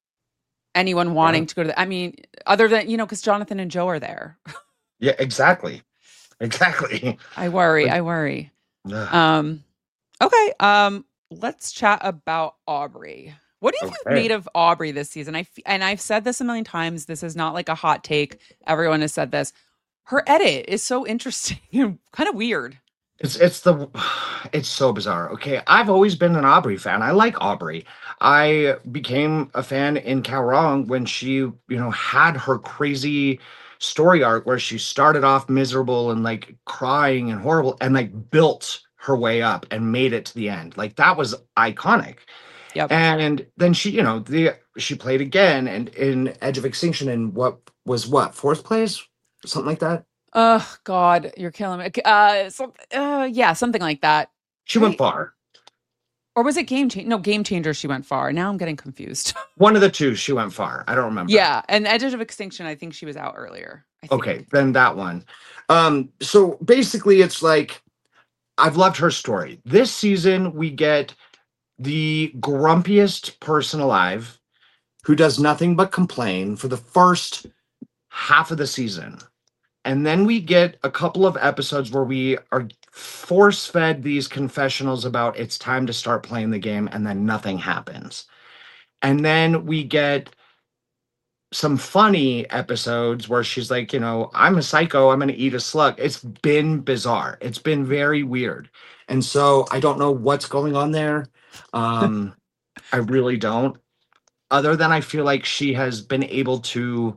S1: anyone
S2: Yeah.
S1: wanting to go to the, I mean, other than, you know, because Jonathan and Joe are there.
S2: Yeah, exactly. Exactly.
S1: I worry.
S2: Like,
S1: I worry.
S2: ugh,
S1: Um, okay. Um, let's chat about Aubrey. What do you think
S2: okay.
S1: made of Aubrey this season? I f- and I've said this a million times. This is not like a hot take. Everyone has said this. Her edit is so interesting and kind of weird.
S2: It's it's the it's so bizarre. Okay, I've always been an Aubrey fan. I like Aubrey. I became a fan in Cal Wrong when she, you know, had her crazy story arc where she started off miserable and like crying and horrible and like built her way up and made it to the end. Like that was iconic.
S1: Yep.
S2: And then she, you know, the she played again and in Edge of Extinction in what was what, fourth place? Something like that.
S1: Oh God, you're killing me. Uh, some, uh, yeah, something like that,
S2: She went
S1: right?
S2: far.
S1: Or was it Game Changer? No, Game Changer. She went far. Now I'm getting confused.
S2: One of the two, she went far. I don't remember.
S1: Yeah, and Edge of Extinction. I think she was out earlier. I
S2: Okay,
S1: think.
S2: then that one. Um, so basically, it's like I've loved her story. This season, we get the grumpiest person alive who does nothing but complain for the first half of the season. And then we get a couple of episodes where we are force fed these confessionals about it's time to start playing the game, and then nothing happens. And then we get some funny episodes where she's like, you know, I'm a psycho, I'm going to eat a slug. It's been bizarre. It's been very weird. And so I don't know what's going on there. Um, I really don't. Other than I feel like she has been able to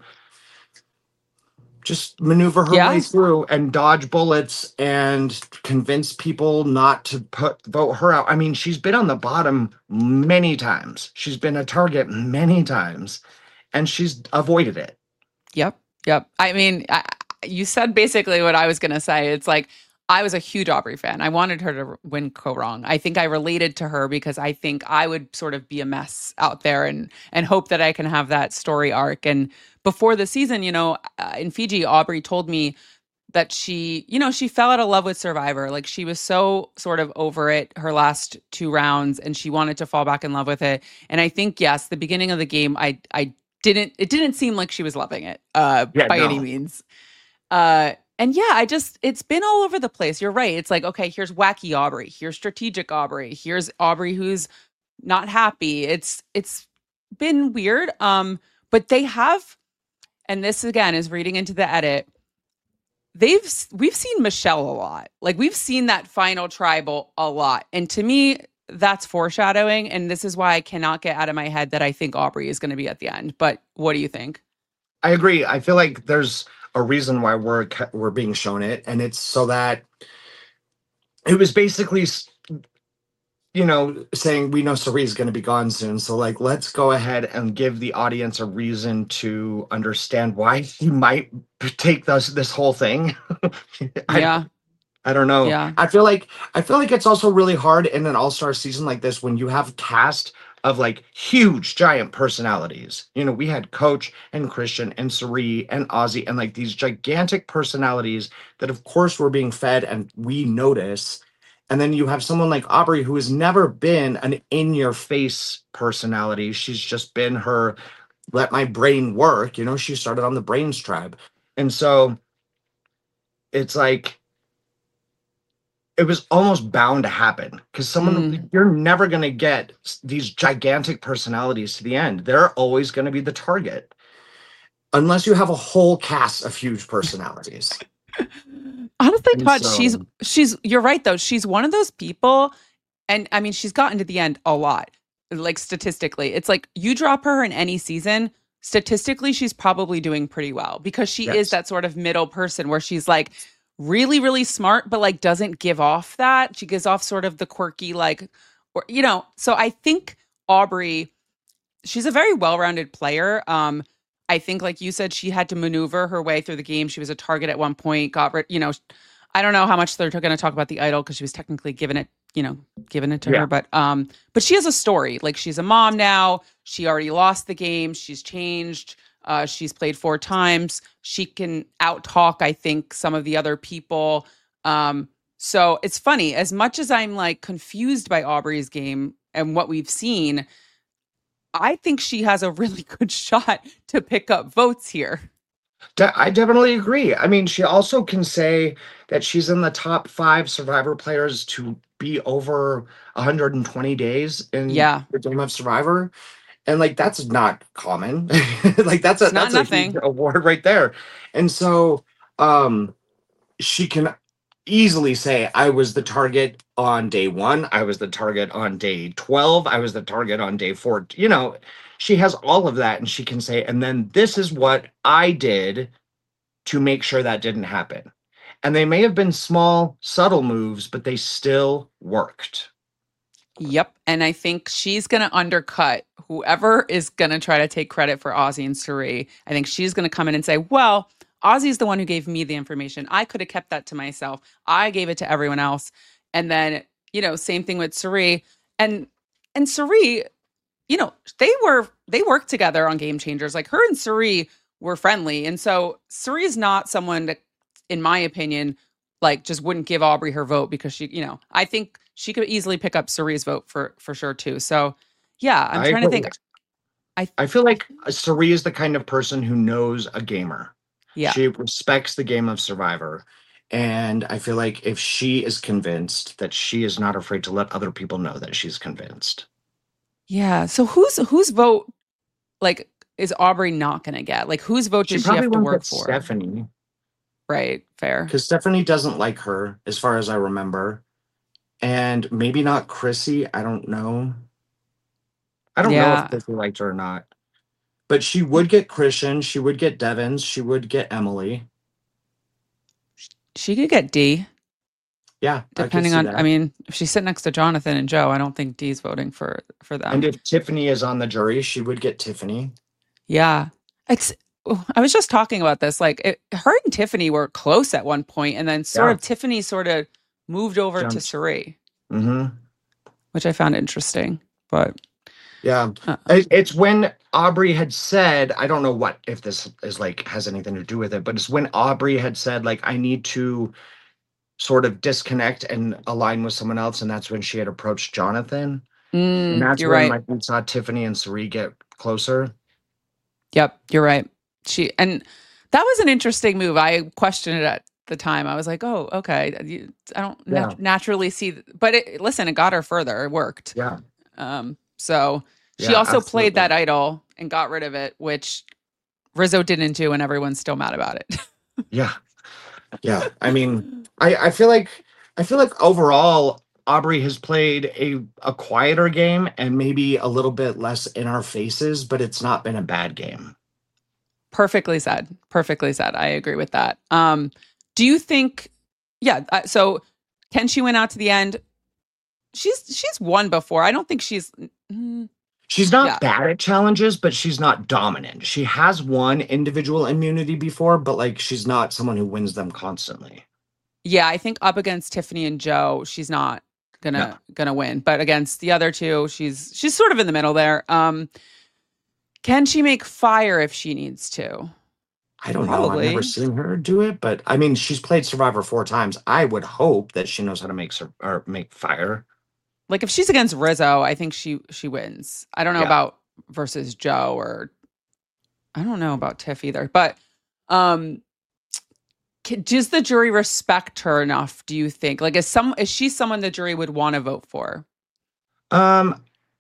S2: just maneuver her way
S1: Yeah.
S2: through and dodge bullets and convince people not to put vote her out. I mean, she's been on the bottom many times. She's been a target many times and she's avoided it.
S1: Yep. Yep. I mean, I, you said basically what I was going to say. It's like I was a huge Aubrey fan. I wanted her to win Co Wrong. I think I related to her because I think I would sort of be a mess out there and and hope that I can have that story arc. And before the season, you know, uh, in Fiji, Aubrey told me that she, you know, she fell out of love with Survivor. Like she was so sort of over it her last two rounds and she wanted to fall back in love with it. And I think yes, the beginning of the game I I didn't it didn't seem like she was loving it uh
S2: Yeah,
S1: by any
S2: no.
S1: means. Uh and yeah, I just it's been all over the place. You're right. It's like okay, here's wacky Aubrey, here's strategic Aubrey, here's Aubrey who's not happy. It's it's been weird. Um but they have and this again is reading into the edit they've we've seen Michelle a lot. Like we've seen that final tribal a lot. And to me, that's foreshadowing. And this is why I cannot get out of my head that I think Aubrey is going to be at the end. But what do you think?
S2: I agree. I feel like there's a reason why we're we're being shown it, and it's so that it was basically, you know, saying we know Sari is going to be gone soon, so like let's go ahead and give the audience a reason to understand why he might take this this whole thing. I
S1: Yeah.
S2: I don't know.
S1: Yeah.
S2: I feel like I feel like it's also really hard in an all-star season like this when you have cast of like huge giant personalities. You know, we had Coach and Christian and Sari and Ozzy and like these gigantic personalities that of course were being fed and we notice. And then you have someone like Aubrey who has never been an in-your-face personality. She's just been her let my brain work. You know, she started on the Brains Tribe. And so it's like it was almost bound to happen because someone
S1: Mm.
S2: you're never going to get these gigantic personalities to the end. They're always going to be the target unless you have a whole cast of huge personalities.
S1: Honestly,
S2: And
S1: Todd, she's
S2: so,
S1: she's you're right though. She's one of those people, and I mean, she's gotten to the end a lot. Like statistically, it's like you drop her in any season, statistically, she's probably doing pretty well because she is
S2: yes.
S1: that sort of middle person where she's like really, really smart, but like doesn't give off that. She gives off sort of the quirky, like, or you know. So I think Aubrey, she's a very well-rounded player. Um, I think, like you said, she had to maneuver her way through the game. She was a target at one point, got rid, you know, I don't know how much they're going to talk about the idol because she was technically given it, you know, given it to
S2: Yeah.
S1: her. But um, but she has a story. Like she's a mom now. She already lost the game. She's changed. Uh, she's played four times. She can out talk, I think, some of the other people. Um, so it's funny. As much as I'm like confused by Aubrey's game and what we've seen, I think she has a really good shot to pick up votes here.
S2: De- I definitely agree. I mean, she also can say that she's in the top five Survivor players to be over one hundred twenty days in
S1: Yeah,
S2: the game of Survivor. And like that's not common. Like that's a
S1: it's not
S2: that's a huge
S1: nothing.
S2: award right there. And so um she can easily say, I was the target on day one, I was the target on day twelve, I was the target on day four. You know, she has all of that, and she can say, and then this is what I did to make sure that didn't happen. And they may have been small, subtle moves, but they still worked.
S1: Yep. And I think she's going to undercut whoever is going to try to take credit for Ozzy and Suri. I think she's going to come in and say, well, Ozzy's the one who gave me the information. I could have kept that to myself. I gave it to everyone else. And then, you know, same thing with Suri. And and Suri, you know, they were they worked together on Game Changers. Like her and Suri were friendly. And so Suri is not someone that, in my opinion, like just wouldn't give Aubrey her vote because she, you know, I think she could easily pick up Suri's vote for for sure too. So yeah, I'm
S2: I
S1: trying to
S2: agree.
S1: think. I
S2: I feel like Sari is the kind of person who knows a gamer.
S1: yeah.
S2: She respects the game of Survivor. And I feel like if she is convinced, that she is not afraid to let other people know that she's convinced.
S1: Yeah. So whose whose vote like is Aubrey not going to get? Like whose vote
S2: She
S1: does she
S2: probably
S1: have to
S2: won't
S1: work
S2: get
S1: for?
S2: Stephanie
S1: Right. Fair.
S2: because Stephanie doesn't like her, as far as I remember. And maybe not Chrissy. I don't know. I don't know if
S1: Yeah.
S2: Chrissy liked her or not. But she would get Christian. She would get Devins. She would get Emily.
S1: She could get D.
S2: Yeah, I could
S1: Depending
S2: see
S1: on, I
S2: that.
S1: mean, if she's sitting next to Jonathan and Joe, I don't think Dee's voting for for
S2: And
S1: them.
S2: if Tiffany is on the jury, she would get Tiffany.
S1: Yeah. It's I was just talking about this. Like it, her and Tiffany were close at one point, and then sort
S2: Yeah,
S1: of Tiffany sort of moved over to
S2: jumped.
S1: Suri,
S2: Hmm.
S1: which I found interesting. But
S2: Yeah.
S1: uh,
S2: It- It's when Aubrey had said, I don't know what, if this is like has anything to do with it, but it's when Aubrey had said, like, I need to sort of disconnect and align with someone else. And that's when she had approached Jonathan. And
S1: mm,
S2: that's
S1: you're
S2: when
S1: right.
S2: like we saw Tiffany and Sari get closer.
S1: Yep, you're right. She and that was an interesting move. I questioned it at the time. I was like, oh, okay. You- I don't
S2: Yeah.
S1: nat- naturally see, but it, listen, it got her further. It worked.
S2: Yeah.
S1: Um, so she
S2: Yeah.
S1: also played
S2: Absolutely.
S1: that idol and got rid of it, which Rizzo didn't do, and everyone's still mad about it.
S2: Yeah. Yeah. I mean, I, I feel like I feel like overall Aubrey has played a, a quieter game and maybe a little bit less in our faces, but it's not been a bad game.
S1: Perfectly said. Perfectly said. I agree with that. Um, do you think? Yeah. uh, So can she win out to the end? She's she's won before. I don't think she's. mm,
S2: She's not
S1: yeah.
S2: bad at challenges, but she's not dominant. She has won individual immunity before, but like she's not someone who wins them constantly.
S1: Yeah, I think up against Tiffany and Joe, she's not
S2: No,
S1: gonna gonna win. But against the other two, she's she's sort of in the middle there. Um, can she make fire if she needs to?
S2: I don't know. I've never
S1: Probably.
S2: seen her do it, but I mean, she's played Survivor four times. I would hope that she knows how to make sur- or make fire.
S1: Like if she's against Rizzo, I think she she wins. I don't know
S2: Yeah,
S1: about versus Joe or I don't know about Tiff either. But um ca- does the jury respect her enough, do you think? Like is some is she someone the jury would want to vote for?
S2: Um,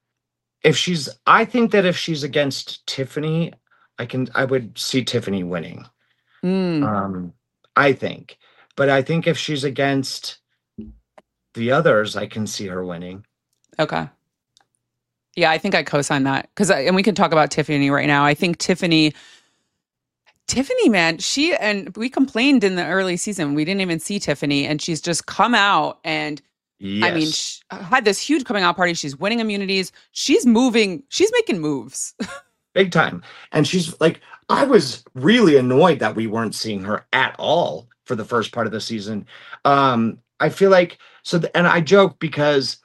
S2: if she's, I think that if she's against Tiffany, I can, I would see Tiffany winning.
S1: Mm,
S2: Um, I think, but I think if she's against the others, I can see her winning.
S1: okay. Yeah, I think I co-sign that because, and we can talk about Tiffany right now. I think Tiffany, Tiffany, man, she and we complained in the early season we didn't even see Tiffany, and she's just come out and I mean,
S2: Yes,
S1: she had this huge coming out party. She's winning immunities. She's moving. She's making moves.
S2: big time. And she's like, I was really annoyed that we weren't seeing her at all for the first part of the season. Um, I feel like so, th- and I joke because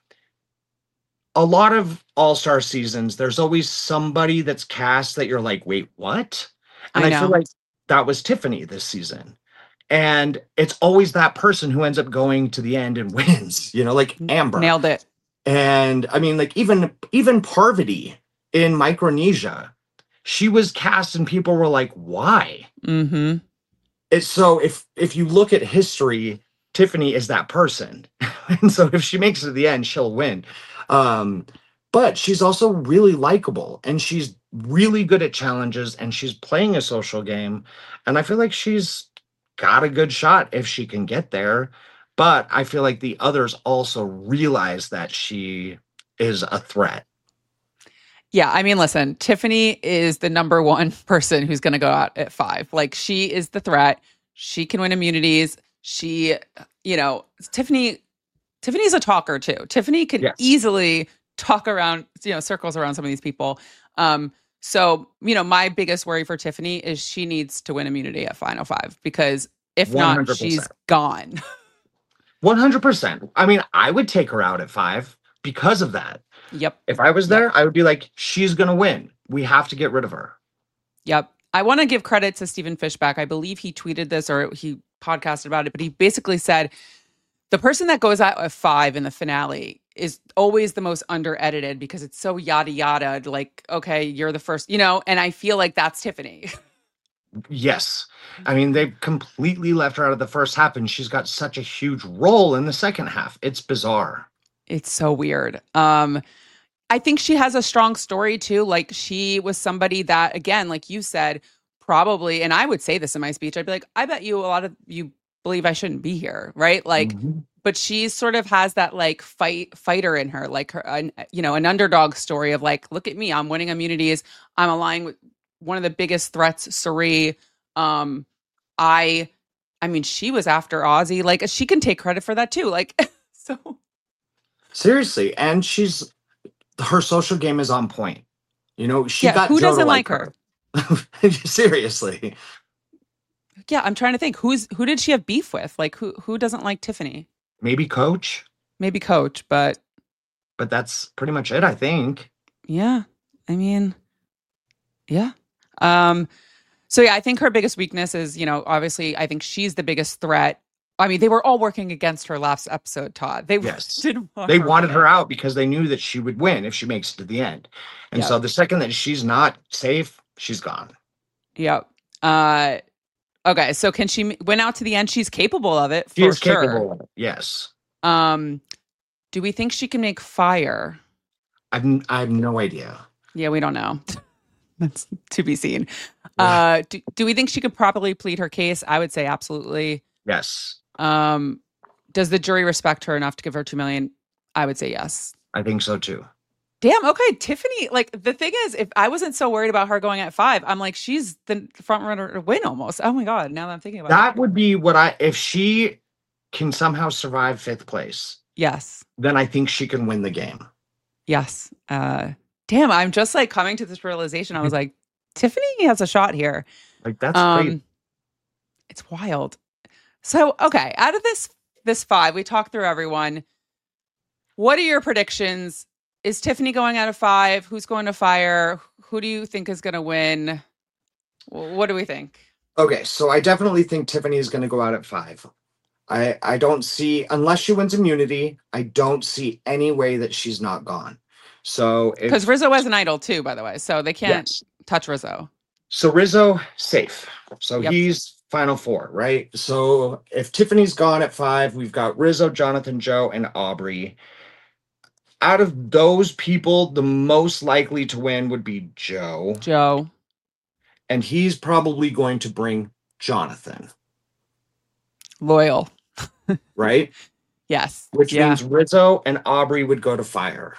S2: a lot of all-star seasons, there's always somebody that's cast that you're like, wait, what? And
S1: I
S2: I feel
S1: know.
S2: like that was Tiffany this season. And it's always that person who ends up going to the end and wins, you know, like
S1: N-
S2: Amber.
S1: nailed it.
S2: And I mean, like even even Parvati in Micronesia, she was cast and people were like, why?
S1: Mm-hmm.
S2: It's so if if you look at history, Tiffany is that person. And so if she makes it to the end, she'll win. Um, but she's also really likable and she's really good at challenges and she's playing a social game. And I feel like she's got a good shot if she can get there. But I feel like the others also realize that she is a threat.
S1: Yeah, I mean, listen, Tiffany is the number one person who's going to go out at five. Like, she is the threat. She can win immunities. She, you know, Tiffany, Tiffany's a talker too. Tiffany can
S2: Yes.
S1: easily talk around, you know, circles around some of these people. Um, so, you know, my biggest worry for Tiffany is she needs to win immunity at Final Five because if not, she's
S2: one hundred percent.
S1: gone.
S2: one hundred percent. I mean, I would take her out at five because of that.
S1: Yep.
S2: If I was
S1: Yep.
S2: there, I would be like, she's going to win. We have to get rid of her.
S1: Yep. I want to give credit to Stephen Fishback. I believe he tweeted this or he podcasted about it, but he basically said the person that goes out at five in the finale is always the most under edited because it's so yada yada. Like, okay, you're the first, you know, and I feel like that's Tiffany.
S2: Yes. I mean, they've completely left her out of the first half, and she's got such a huge role in the second half. It's bizarre.
S1: It's so weird. Um, I think she has a strong story too. Like she was somebody that, again, like you said, probably, and I would say this in my speech, I'd be like, I bet you a lot of you believe I shouldn't be here, right? Like,
S2: Mhm.
S1: but she sort of has that like fight fighter in her, like her, an, you know, an underdog story of like, look at me, I'm winning immunities, I'm aligning with one of the biggest threats, Cirie. Um, I, I mean, she was after Ozzy. Like, she can take credit for that too. Like, so
S2: Seriously. And she's, her social game is on point. You know, she
S1: yeah,
S2: got
S1: who
S2: Joe to
S1: doesn't
S2: like
S1: like her?
S2: her. Seriously.
S1: Yeah, I'm trying to think who's who did she have beef with? Like who who doesn't like Tiffany?
S2: Maybe Coach,
S1: Maybe Coach, but
S2: but that's pretty much it, I think.
S1: yeah, I mean, yeah. Um, so yeah, I think her biggest weakness is, you know, obviously, I think she's the biggest threat. I mean, they were all working against her last episode, Todd. They
S2: Yes.
S1: didn't want
S2: They
S1: her
S2: wanted
S1: winning.
S2: her out because they knew that she would win if she makes it to the end. And
S1: Yep.
S2: so the second that she's not safe, she's gone.
S1: Yep. Uh, okay, so can she m- win out to the end? She's capable of it
S2: She
S1: for
S2: is
S1: sure.
S2: capable of it. Yes.
S1: Um, do we think she can make fire?
S2: I've, n- I have no idea.
S1: Yeah, we don't know. That's to be seen. Uh, do, do we think she could properly plead her case? I would say absolutely.
S2: Yes.
S1: Um, does the jury respect her enough to give her two million? I would say yes.
S2: I think so too.
S1: Damn. Okay, Tiffany. Like the thing is, if I wasn't so worried about her going at five, I'm like, she's the front runner to win almost. Oh my god! Now that I'm thinking about
S2: That
S1: it,
S2: would be what I, if she can somehow survive fifth place,
S1: yes,
S2: then I think she can win the game.
S1: yes. Uh, damn. I'm just like coming to this realization. I was like, Tiffany has a shot here.
S2: Like that's
S1: Um,
S2: crazy.
S1: It's wild. So, okay, out of this this five, we talked through everyone. What are your predictions? Is Tiffany going out of five? Who's going to fire? Who do you think is going to win? Wh- What do we think?
S2: Okay, so I definitely think Tiffany is going to go out at five. I I don't see, unless she wins immunity, I don't see any way that she's not gone. So if
S1: Because Rizzo has an idol too, by the way, so they can't
S2: yes,
S1: touch Rizzo.
S2: so Rizzo safe. So
S1: Yep.
S2: he's final four, right? So if Tiffany's gone at five, we've got Rizzo, Jonathan, Joe, and Aubrey. Out of those people, the most likely to win would be Joe,
S1: Joe,
S2: and he's probably going to bring Jonathan,
S1: loyal.
S2: right?
S1: Yes.
S2: Which
S1: yeah.
S2: means Rizzo and Aubrey would go to fire.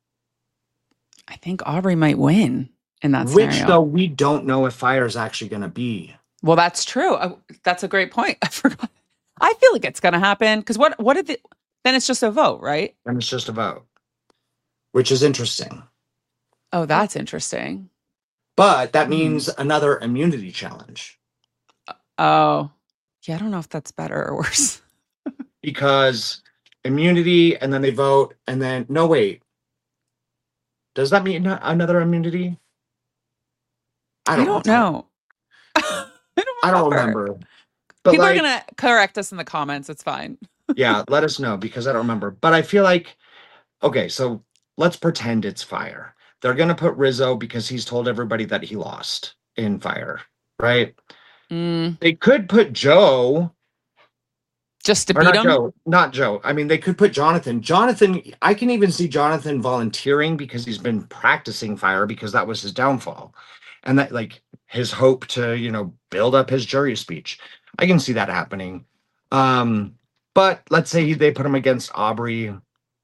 S1: I think Aubrey might win in that
S2: Which,
S1: scenario.
S2: though, we don't know if fire is actually going to be.
S1: Well, that's true. Uh, that's a great point. I forgot. I feel like it's going to happen because what what did the then it's just a vote, right?
S2: And it's just a vote, which is interesting.
S1: Oh, that's interesting.
S2: But that
S1: Hmm.
S2: means another immunity challenge.
S1: Oh, yeah. I don't know if that's better or worse.
S2: Because immunity, and then they vote, and then, no, wait. Does that mean a- another immunity? I
S1: I
S2: don't,
S1: don't
S2: know.
S1: know. I don't
S2: I don't
S1: remember.
S2: remember. But
S1: People
S2: like,
S1: are gonna correct us in the comments. It's fine.
S2: yeah, let us know because I don't remember. But I feel like, okay, so let's pretend it's fire. They're going to put Rizzo because he's told everybody that he lost in fire, right?
S1: Mm,
S2: They could put Joe,
S1: just to
S2: or
S1: beat
S2: not
S1: him.
S2: Joe, not Joe. I mean, they could put Jonathan. Jonathan, I can even see Jonathan volunteering because he's been practicing fire because that was his downfall. And that, like, his hope to, you know, build up his jury speech. I can see that happening. Um, but let's say they put him against Aubrey.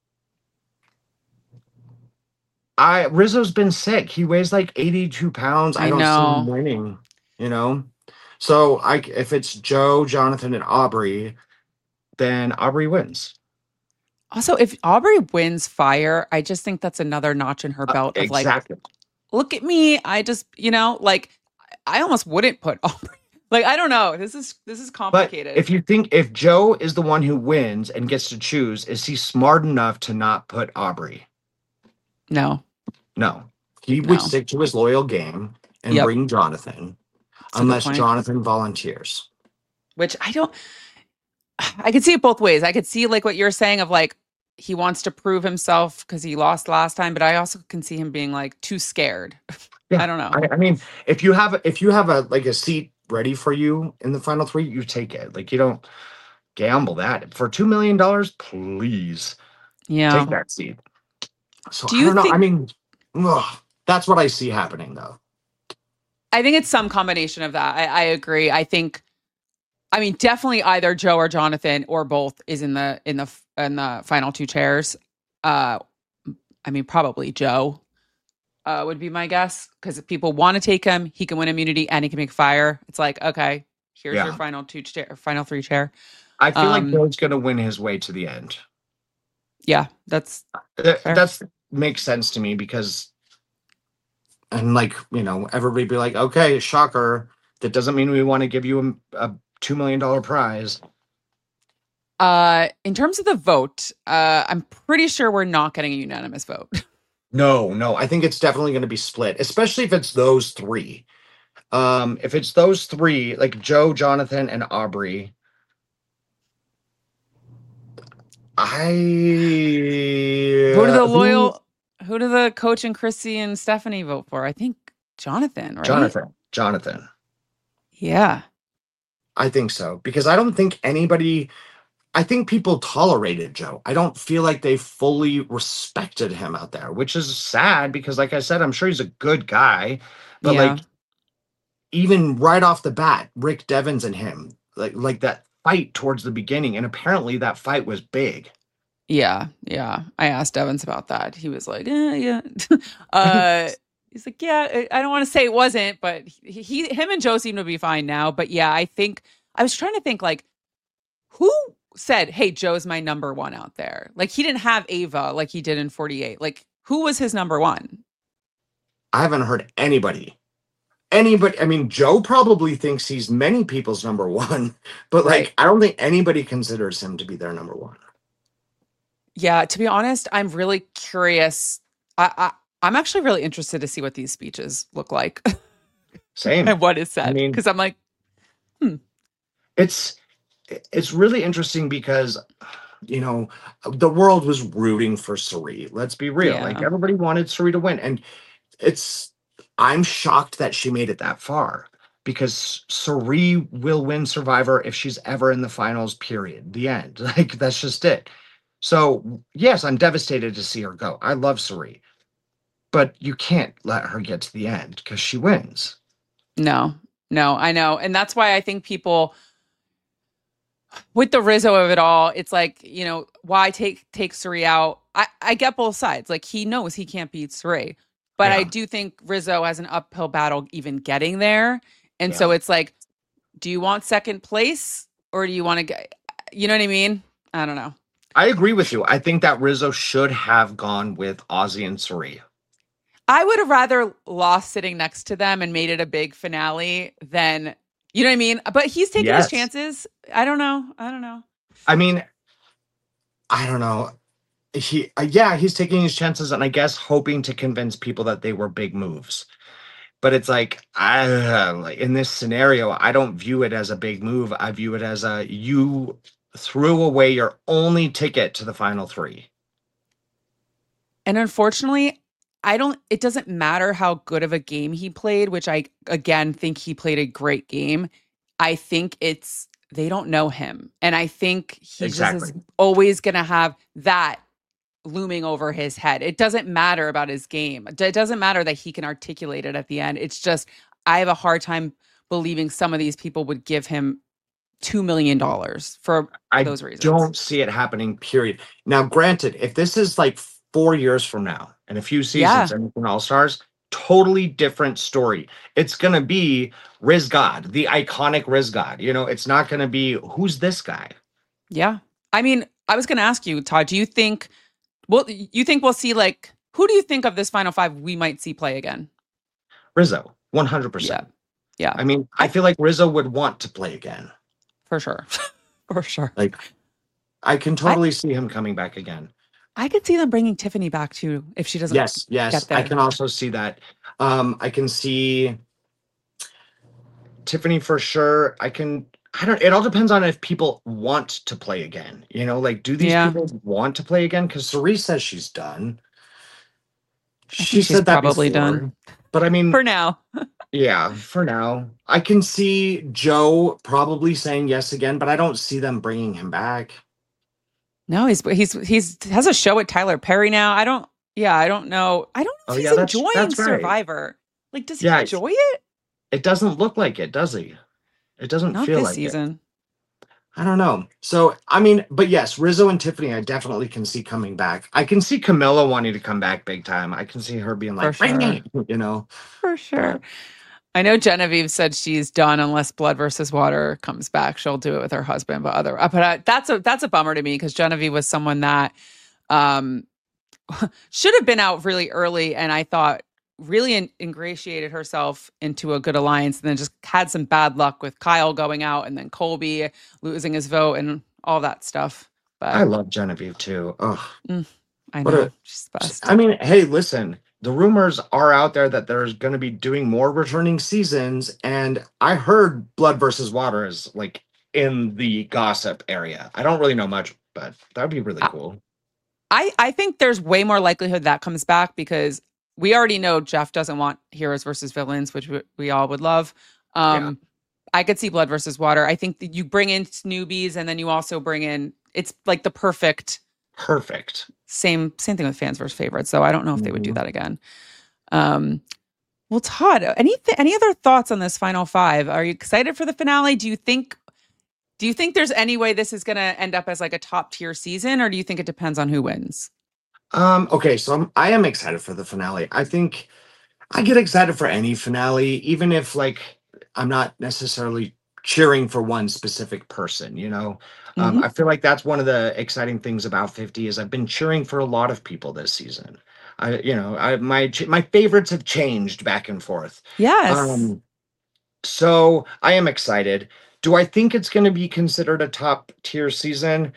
S2: I Rizzo's been sick. He weighs like eighty-two pounds. I
S1: I
S2: don't see him
S1: know.
S2: winning, you know? So I if it's Joe, Jonathan, and Aubrey, then Aubrey wins.
S1: Also, if Aubrey wins Fire, I just think that's another notch in her
S2: Uh,
S1: belt of like,
S2: exactly.
S1: look at me. I just, you know, like I almost wouldn't put Aubrey. Like, I don't know. This is this is
S2: But
S1: complicated.
S2: if you think if Joe is the one who wins and gets to choose, is he smart enough to not put Aubrey?
S1: No,
S2: No. He would
S1: no.
S2: stick to his loyal game and
S1: Yep.
S2: bring Jonathan
S1: That's a good
S2: unless
S1: point.
S2: Jonathan volunteers.
S1: Which I don't I could see it both ways. I could see like what you're saying of like he wants to prove himself because he lost last time, but I also can see him being like too scared. I
S2: Yeah.
S1: don't know.
S2: I, I mean, if you have if you have a like a seat ready for you in the final three, you take it. Like you don't gamble that. For two million dollars, please take
S1: Yeah.
S2: that seat. So
S1: Do
S2: I
S1: you
S2: don't know. I
S1: think
S2: mean, ugh, that's what I see happening though.
S1: I think it's some combination of that. I, I agree. I think I mean definitely either Joe or Jonathan or both is in the in the in the final two chairs. Uh I mean probably Joe uh would be my guess because if people want to take him, he can win immunity and he can make fire. It's like, okay, here's your
S2: Yeah.
S1: final two chair final three chair.
S2: I feel like
S1: Um
S2: Joe's gonna win his way to the end.
S1: yeah, that's
S2: That
S1: fair.
S2: that's makes sense to me because and like, you know, everybody be like, okay, shocker. That doesn't mean we want to give you a, a two million dollar prize.
S1: Uh, in terms of the vote, uh, I'm pretty sure we're not getting a unanimous vote.
S2: No, no, I think it's definitely going to be split, especially if it's those three. Um, if it's those three, like Joe, Jonathan, and Aubrey,
S1: Who do
S2: I
S1: the
S2: uh, who
S1: loyal, who do the coach and Chrissy and Stephanie vote for? I think Jonathan, right?
S2: Jonathan, Jonathan.
S1: Yeah,
S2: I think so because I don't think anybody. I think people tolerated Joe. I don't feel like they fully respected him out there, which is sad because, like I said, I'm sure he's a good guy, but
S1: yeah,
S2: like even right off the bat, Rick Devens and him, like like that fight towards the beginning, and apparently that fight was big.
S1: yeah, yeah. I asked Evans about that. He was like, eh, yeah. uh, he's like, yeah. I I don't want to say it wasn't, but he, he, him and Joe seem to be fine now. But yeah, I think I was trying to think like who said, "Hey, Joe's my number one out there." Like he didn't have Ava like he did in forty-eight. Like who was his number one?
S2: I haven't heard anybody, anybody. I mean, Joe probably thinks he's many people's number one, but
S1: Right.
S2: like I don't think anybody considers him to be their number one.
S1: Yeah, to be honest, I'm really curious. I, I I'm actually really interested to see what these speeches look like
S2: Same.
S1: and what is
S2: I
S1: said.
S2: mean,
S1: Because I'm like, hmm,
S2: it's it's really interesting because you know the world was rooting for Suri. Let's be real. Like
S1: yeah,
S2: everybody wanted Suri to win, and it's I'm shocked that she made it that far because Suri will win Survivor if she's ever in the finals. Period. The end. Like that's just it. So yes, I'm devastated to see her go. I love Suri, but you can't let her get to the end because she wins.
S1: no, no, I know, and that's why I think people with the Rizzo of it all, it's like you know why take take Suri out. I I get both sides. Like he knows he can't beat Suri, but I
S2: Yeah,
S1: do think Rizzo has an uphill battle even getting there, and
S2: yeah.
S1: so it's like, do you want second place or do you want to get? You know what I mean? I don't know.
S2: I agree with you. I think that Rizzo should have gone with Ozzy and Suri.
S1: I would have rather lost sitting next to them and made it a big finale than, you know what I mean? But he's taking his
S2: Yes.
S1: chances. I don't know. I don't know.
S2: I mean, I don't know. He, uh, yeah, he's taking his chances, and I guess hoping to convince people that they were big moves. But it's like, I like in this scenario, I don't view it as a big move. I view it as a you threw away your only ticket to the final three.
S1: And unfortunately, I don't, it doesn't matter how good of a game he played, which I, again, think he played a great game. I think it's, they don't know him. And I think he just
S2: Exactly.
S1: is always going to have that looming over his head. It doesn't matter about his game. It doesn't matter that he can articulate it at the end. It's just, I have a hard time believing some of these people would give him two million dollars for
S2: I
S1: those reasons.
S2: don't see it happening, period. Now, granted, if this is like four years from now and a few seasons
S1: Yeah.
S2: and an All-Stars, totally different story. It's going to be Riz God, the iconic Riz God. You know, it's not going to be, who's this guy?
S1: Yeah. I mean, I was going to ask you, Todd, do you think, well, you think we'll see like, who do you think of this final five we might see play again?
S2: Rizzo,
S1: Yeah.
S2: one hundred percent.
S1: Yeah.
S2: I mean, I
S1: I,
S2: feel like Rizzo would want to play again.
S1: for sure. For sure.
S2: Like, I can
S1: I,
S2: totally see him coming back again.
S1: I could see them bringing Tiffany back too if she doesn't
S2: Yes,
S1: get
S2: yes. I
S1: there.
S2: can also see that. Um, I can see Tiffany for sure. I can, I don't, it all depends on if people want to play again. You know, like, do these
S1: Yeah.
S2: people want to play again? Because Cerise says she's done.
S1: I
S2: She
S1: think she's
S2: said that
S1: probably
S2: before.
S1: done
S2: But I mean,
S1: for now.
S2: yeah, for now. I can see Joe probably saying yes again, but I don't see them bringing him back.
S1: No, he's he's he's has a show at Tyler Perry now. I don't. Yeah, I don't know. I don't know
S2: Oh
S1: if
S2: yeah,
S1: he's
S2: that's
S1: enjoying
S2: that's right.
S1: Survivor. Like, does he
S2: Yeah,
S1: enjoy it?
S2: it doesn't look like it, does he? It doesn't
S1: Not
S2: feel
S1: this
S2: like it.
S1: season.
S2: I don't know. So, I mean, but yes, Rizzo and Tiffany, I definitely can see coming back. I can see Camilla wanting to come back big time. I can see her being
S1: For
S2: like, "Bring
S1: sure.
S2: me," you know.
S1: For sure. I know Genevieve said she's done unless Blood versus Water comes back. She'll do it with her husband, but other. But I, that's a that's a bummer to me because Genevieve was someone that um, should have been out really early, and I thought really in, ingratiated herself into a good alliance, and then just had some bad luck with Kyle going out, and then Colby losing his vote, and all that stuff. But
S2: I love Genevieve too. Oh,
S1: mm, I
S2: what
S1: know
S2: a!
S1: she's the best.
S2: I mean, hey, listen. The rumors are out there that there's going to be doing more returning seasons, and I heard Blood versus Water is like in the gossip area. I don't really know much, but that would be really cool.
S1: I I think there's way more likelihood that comes back because we already know Jeff doesn't want heroes versus villains, which we, we all would love. Um, yeah. I could see Blood versus Water. I think that you bring in newbies, and then you also bring in. It's like the perfect.
S2: Perfect.
S1: Same same thing with fans versus favorites. So I don't know if mm-hmm. they would do that again. Um, well, Todd, any any other thoughts on this final five? Are you excited for the finale? Do you think do you think there's any way this is going to end up as like a top tier season, or do you think it depends on who wins?
S2: Um, okay, so I'm, I am excited for the finale. I think I get excited for any finale, even if like I'm not necessarily cheering for one specific person, you know. Um, mm-hmm. I feel like that's one of the exciting things about fifty is I've been cheering for a lot of people this season. I, you know, I my my favorites have changed back and forth.
S1: Yes.
S2: Um, so I am excited. Do I think it's going to be considered a top tier season?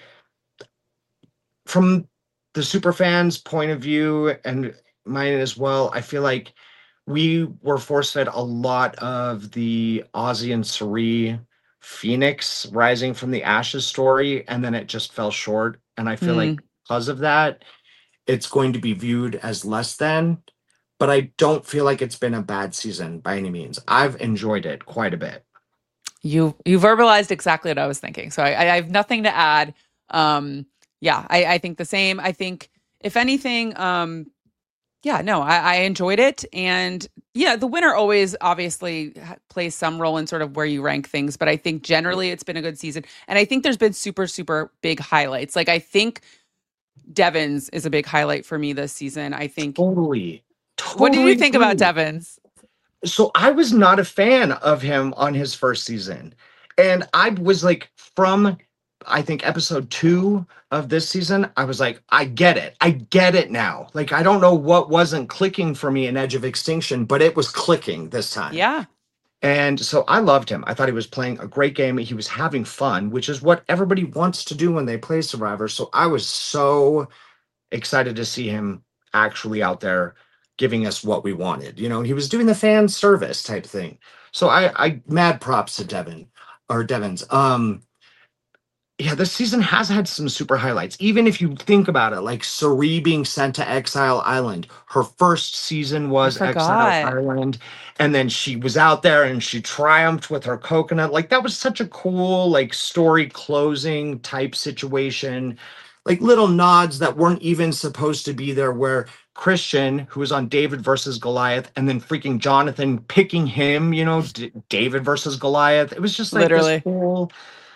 S2: From the super fans' point of view and mine as well, I feel like we were force-fed a lot of the Ozzy and Cirie Phoenix rising from the ashes story, and then it just fell short. And I feel mm. like because of that, it's going to be viewed as less than, but I don't feel like it's been a bad season by any means. I've enjoyed it quite a bit.
S1: You you verbalized exactly what I was thinking. So I, I have nothing to add. Um, yeah, I, I think the same. I think if anything, um, yeah, no, I, I enjoyed it. And yeah, the winner always obviously plays some role in sort of where you rank things. But I think generally it's been a good season. And I think there's been super, super big highlights. Like I think Devins is a big highlight for me this season. I think.
S2: Totally. totally
S1: what did you think
S2: agree.
S1: about Devins?
S2: So I was not a fan of him on his first season. And I was like, from I think episode two of this season, I was like, I get it. I get it now. Like, I don't know what wasn't clicking for me in Edge of Extinction, but it was clicking this time.
S1: Yeah.
S2: And so I loved him. I thought he was playing a great game. He was having fun, which is what everybody wants to do when they play Survivor. So I was so excited to see him actually out there giving us what we wanted. You know, he was doing the fan service type thing. So I, I mad props to Devin or Devins. Um, yeah, this season has had some super highlights. Even if you think about it, like Cirie being sent to Exile Island. Her first season was Exile Island. And then she was out there and she triumphed with her coconut. Like that was such a cool, like story closing type situation. Like little nods that weren't even supposed to be there where Christian, who was on David versus Goliath, and then freaking Jonathan picking him, you know, D- David versus Goliath. It was just like
S1: literally
S2: this whole...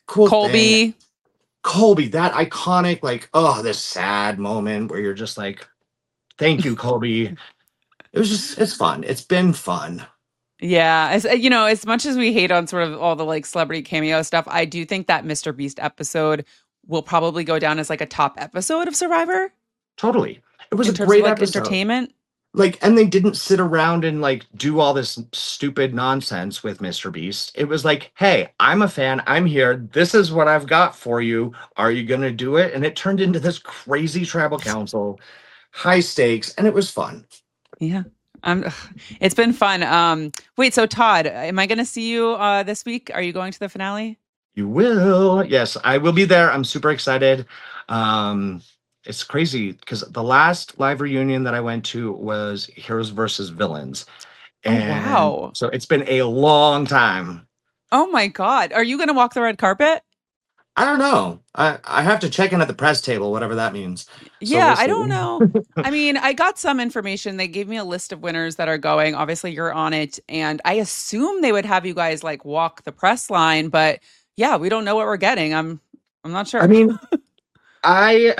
S2: cool thing.
S1: Colby.
S2: Colby, that iconic, like, oh, this sad moment where you're just like, thank you, Colby. It was just, it's fun. It's been fun.
S1: Yeah, as uh, you know, as much as we hate on sort of all the like celebrity cameo stuff, I do think that Mister Beast episode will probably go down as like a top episode of Survivor
S2: Totally. It was
S1: in
S2: a
S1: terms of
S2: great
S1: like
S2: episode.
S1: entertainment.
S2: Like, and they didn't sit around and like do all this stupid nonsense with Mister Beast. It was like, hey, I'm a fan. I'm here. This is what I've got for you. Are you going to do it? And it turned into this crazy tribal council, high stakes, and it was fun.
S1: Yeah. Um, ugh, it's been fun. Um, wait, so Todd, am I going to see you uh, this week? Are you going to the finale?
S2: You will. Yes, I will be there. I'm super excited. Um, it's crazy because the last live reunion that I went to was Heroes versus Villains.
S1: Oh,
S2: And
S1: wow.
S2: so it's been a long time.
S1: Oh my God. Are you going to walk the red carpet?
S2: I don't know. I, I have to check in at the press table, whatever that means. So
S1: Yeah,
S2: we'll
S1: I
S2: see.
S1: don't know. I mean, I got some information. They gave me a list of winners that are going. Obviously, you're on it. And I assume they would have you guys like walk the press line, but yeah, we don't know what we're getting. I'm I'm not sure.
S2: I mean, I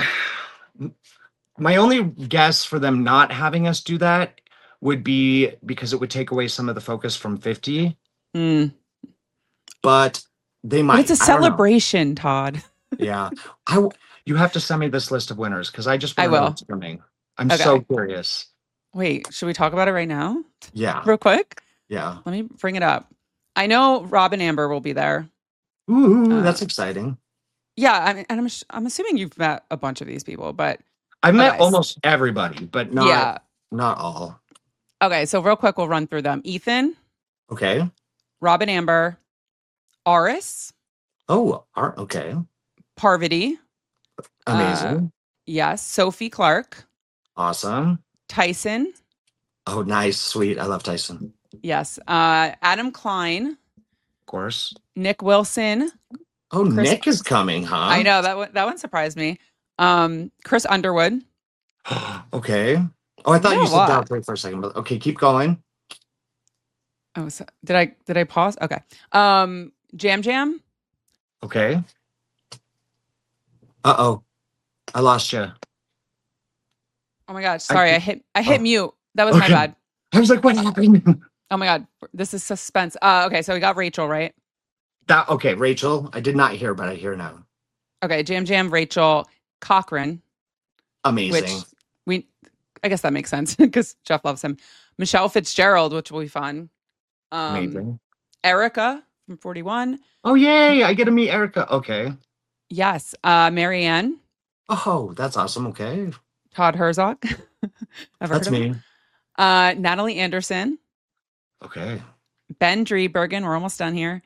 S2: my only guess for them not having us do that would be because it would take away some of the focus from fifty,
S1: Hmm.
S2: but they
S1: But it's
S2: might.
S1: a
S2: I don't know.
S1: celebration, Todd.
S2: Yeah. I w- you have to send me this list of winners because I just
S1: I
S2: want to know
S1: will.
S2: what's coming. I'm
S1: Okay.
S2: so curious.
S1: Wait, should we talk about it right now?
S2: Yeah.
S1: Real quick?
S2: Yeah.
S1: Let me bring it up. I know Rob and Amber will be there.
S2: Ooh,
S1: Uh,
S2: that's exciting.
S1: Yeah, I mean, and I'm sh- I'm assuming you've met a bunch of these people, but
S2: I've met
S1: okay.
S2: almost everybody, but not
S1: Yeah.
S2: not all.
S1: Okay, so real quick, we'll run through them. Ethan,
S2: Okay.
S1: Rob and Amber, Aris,
S2: Oh, are okay.
S1: Parvati,
S2: Amazing.
S1: yes, Sophie Clark,
S2: Awesome.
S1: Tyson,
S2: Oh, nice. Sweet. I love Tyson.
S1: yes, uh, Adam Klein,
S2: Of course.
S1: Nick Wilson.
S2: Oh,
S1: Chris-
S2: Nick is coming, huh?
S1: I know that one, that one surprised me. Um, Chris Underwood.
S2: Okay. Oh, I thought
S1: know
S2: you
S1: a
S2: said
S1: lot.
S2: downplay for a second, but okay, keep going.
S1: Oh, so, did I did I pause? Okay. Um, Jam Jam.
S2: Okay. Uh oh. I lost you.
S1: Oh my gosh, sorry, I,
S2: I-
S1: hit I hit
S2: oh,
S1: mute. That was my
S2: okay.
S1: bad.
S2: I was like, what happened?
S1: Oh my god, this is suspense. Uh, okay, so we got Rachel, right?
S2: That okay, Rachel. I did not hear, but I hear now.
S1: Okay, Jam Jam, Rachel, Cochran,
S2: Amazing.
S1: which we, I guess that makes sense because Jeff loves him. Michelle Fitzgerald, which will be fun. Um,
S2: Amazing.
S1: Erica from forty-one.
S2: Oh yay! I get to meet Erica. Okay.
S1: Yes. Uh, Marianne,
S2: Oh, that's awesome. Okay.
S1: Todd Herzog. Ever
S2: That's
S1: heard of him?
S2: me.
S1: Uh, Natalie Anderson,
S2: Okay.
S1: Ben Driebergen. We're almost done here.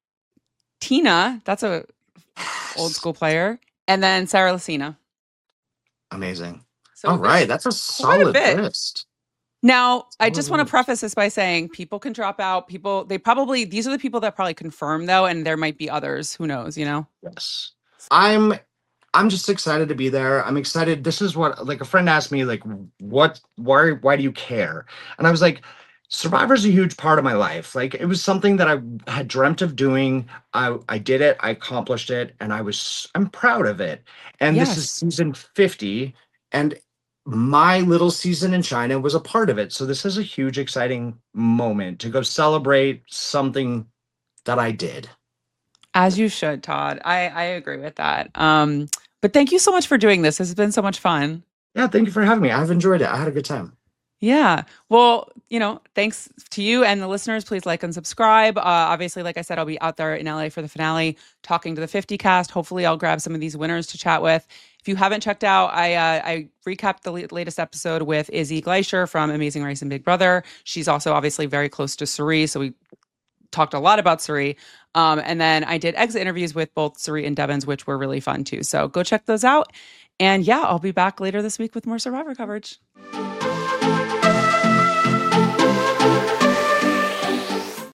S1: Tina, that's a old school player, and then Sarah Lucina.
S2: Amazing.
S1: So
S2: All
S1: there's-
S2: right, that's a
S1: a
S2: solid
S1: bit.
S2: list.
S1: Now, I just want to
S2: Solid.
S1: preface this by saying people can drop out. People, they probably, these are the people that probably confirm though, and there might be others. Who knows, you know?
S2: Yes. I'm I'm just excited to be there. I'm excited. This is what like a friend asked me, like, what why why do you care? And I was like, Survivor's a huge part of my life. Like it was something that I had dreamt of doing. I I did it, I accomplished it, and I was I'm proud of it. And this is
S1: Yes.
S2: season fifty, and my little season in China was a part of it. So this is a huge, exciting moment to go celebrate something that I did.
S1: As you should, Todd. I, I agree with that. Um, but thank you so much for doing this. This has been so much fun.
S2: Yeah, thank you for having me. I've enjoyed it. I had a good time.
S1: Yeah. Well, you know, thanks to you and the listeners. Please like and subscribe. Uh, obviously, like I said, I'll be out there in L A for the finale, talking to the fifty cast. Hopefully, I'll grab some of these winners to chat with. If you haven't checked out, I uh, I recapped the la- latest episode with Izzy Gleicher from Amazing Race and Big Brother. She's also obviously very close to Suri, so we talked a lot about Suri. Um, and then I did exit interviews with both Suri and Devins, which were really fun too. So go check those out. And yeah, I'll be back later this week with more Survivor coverage.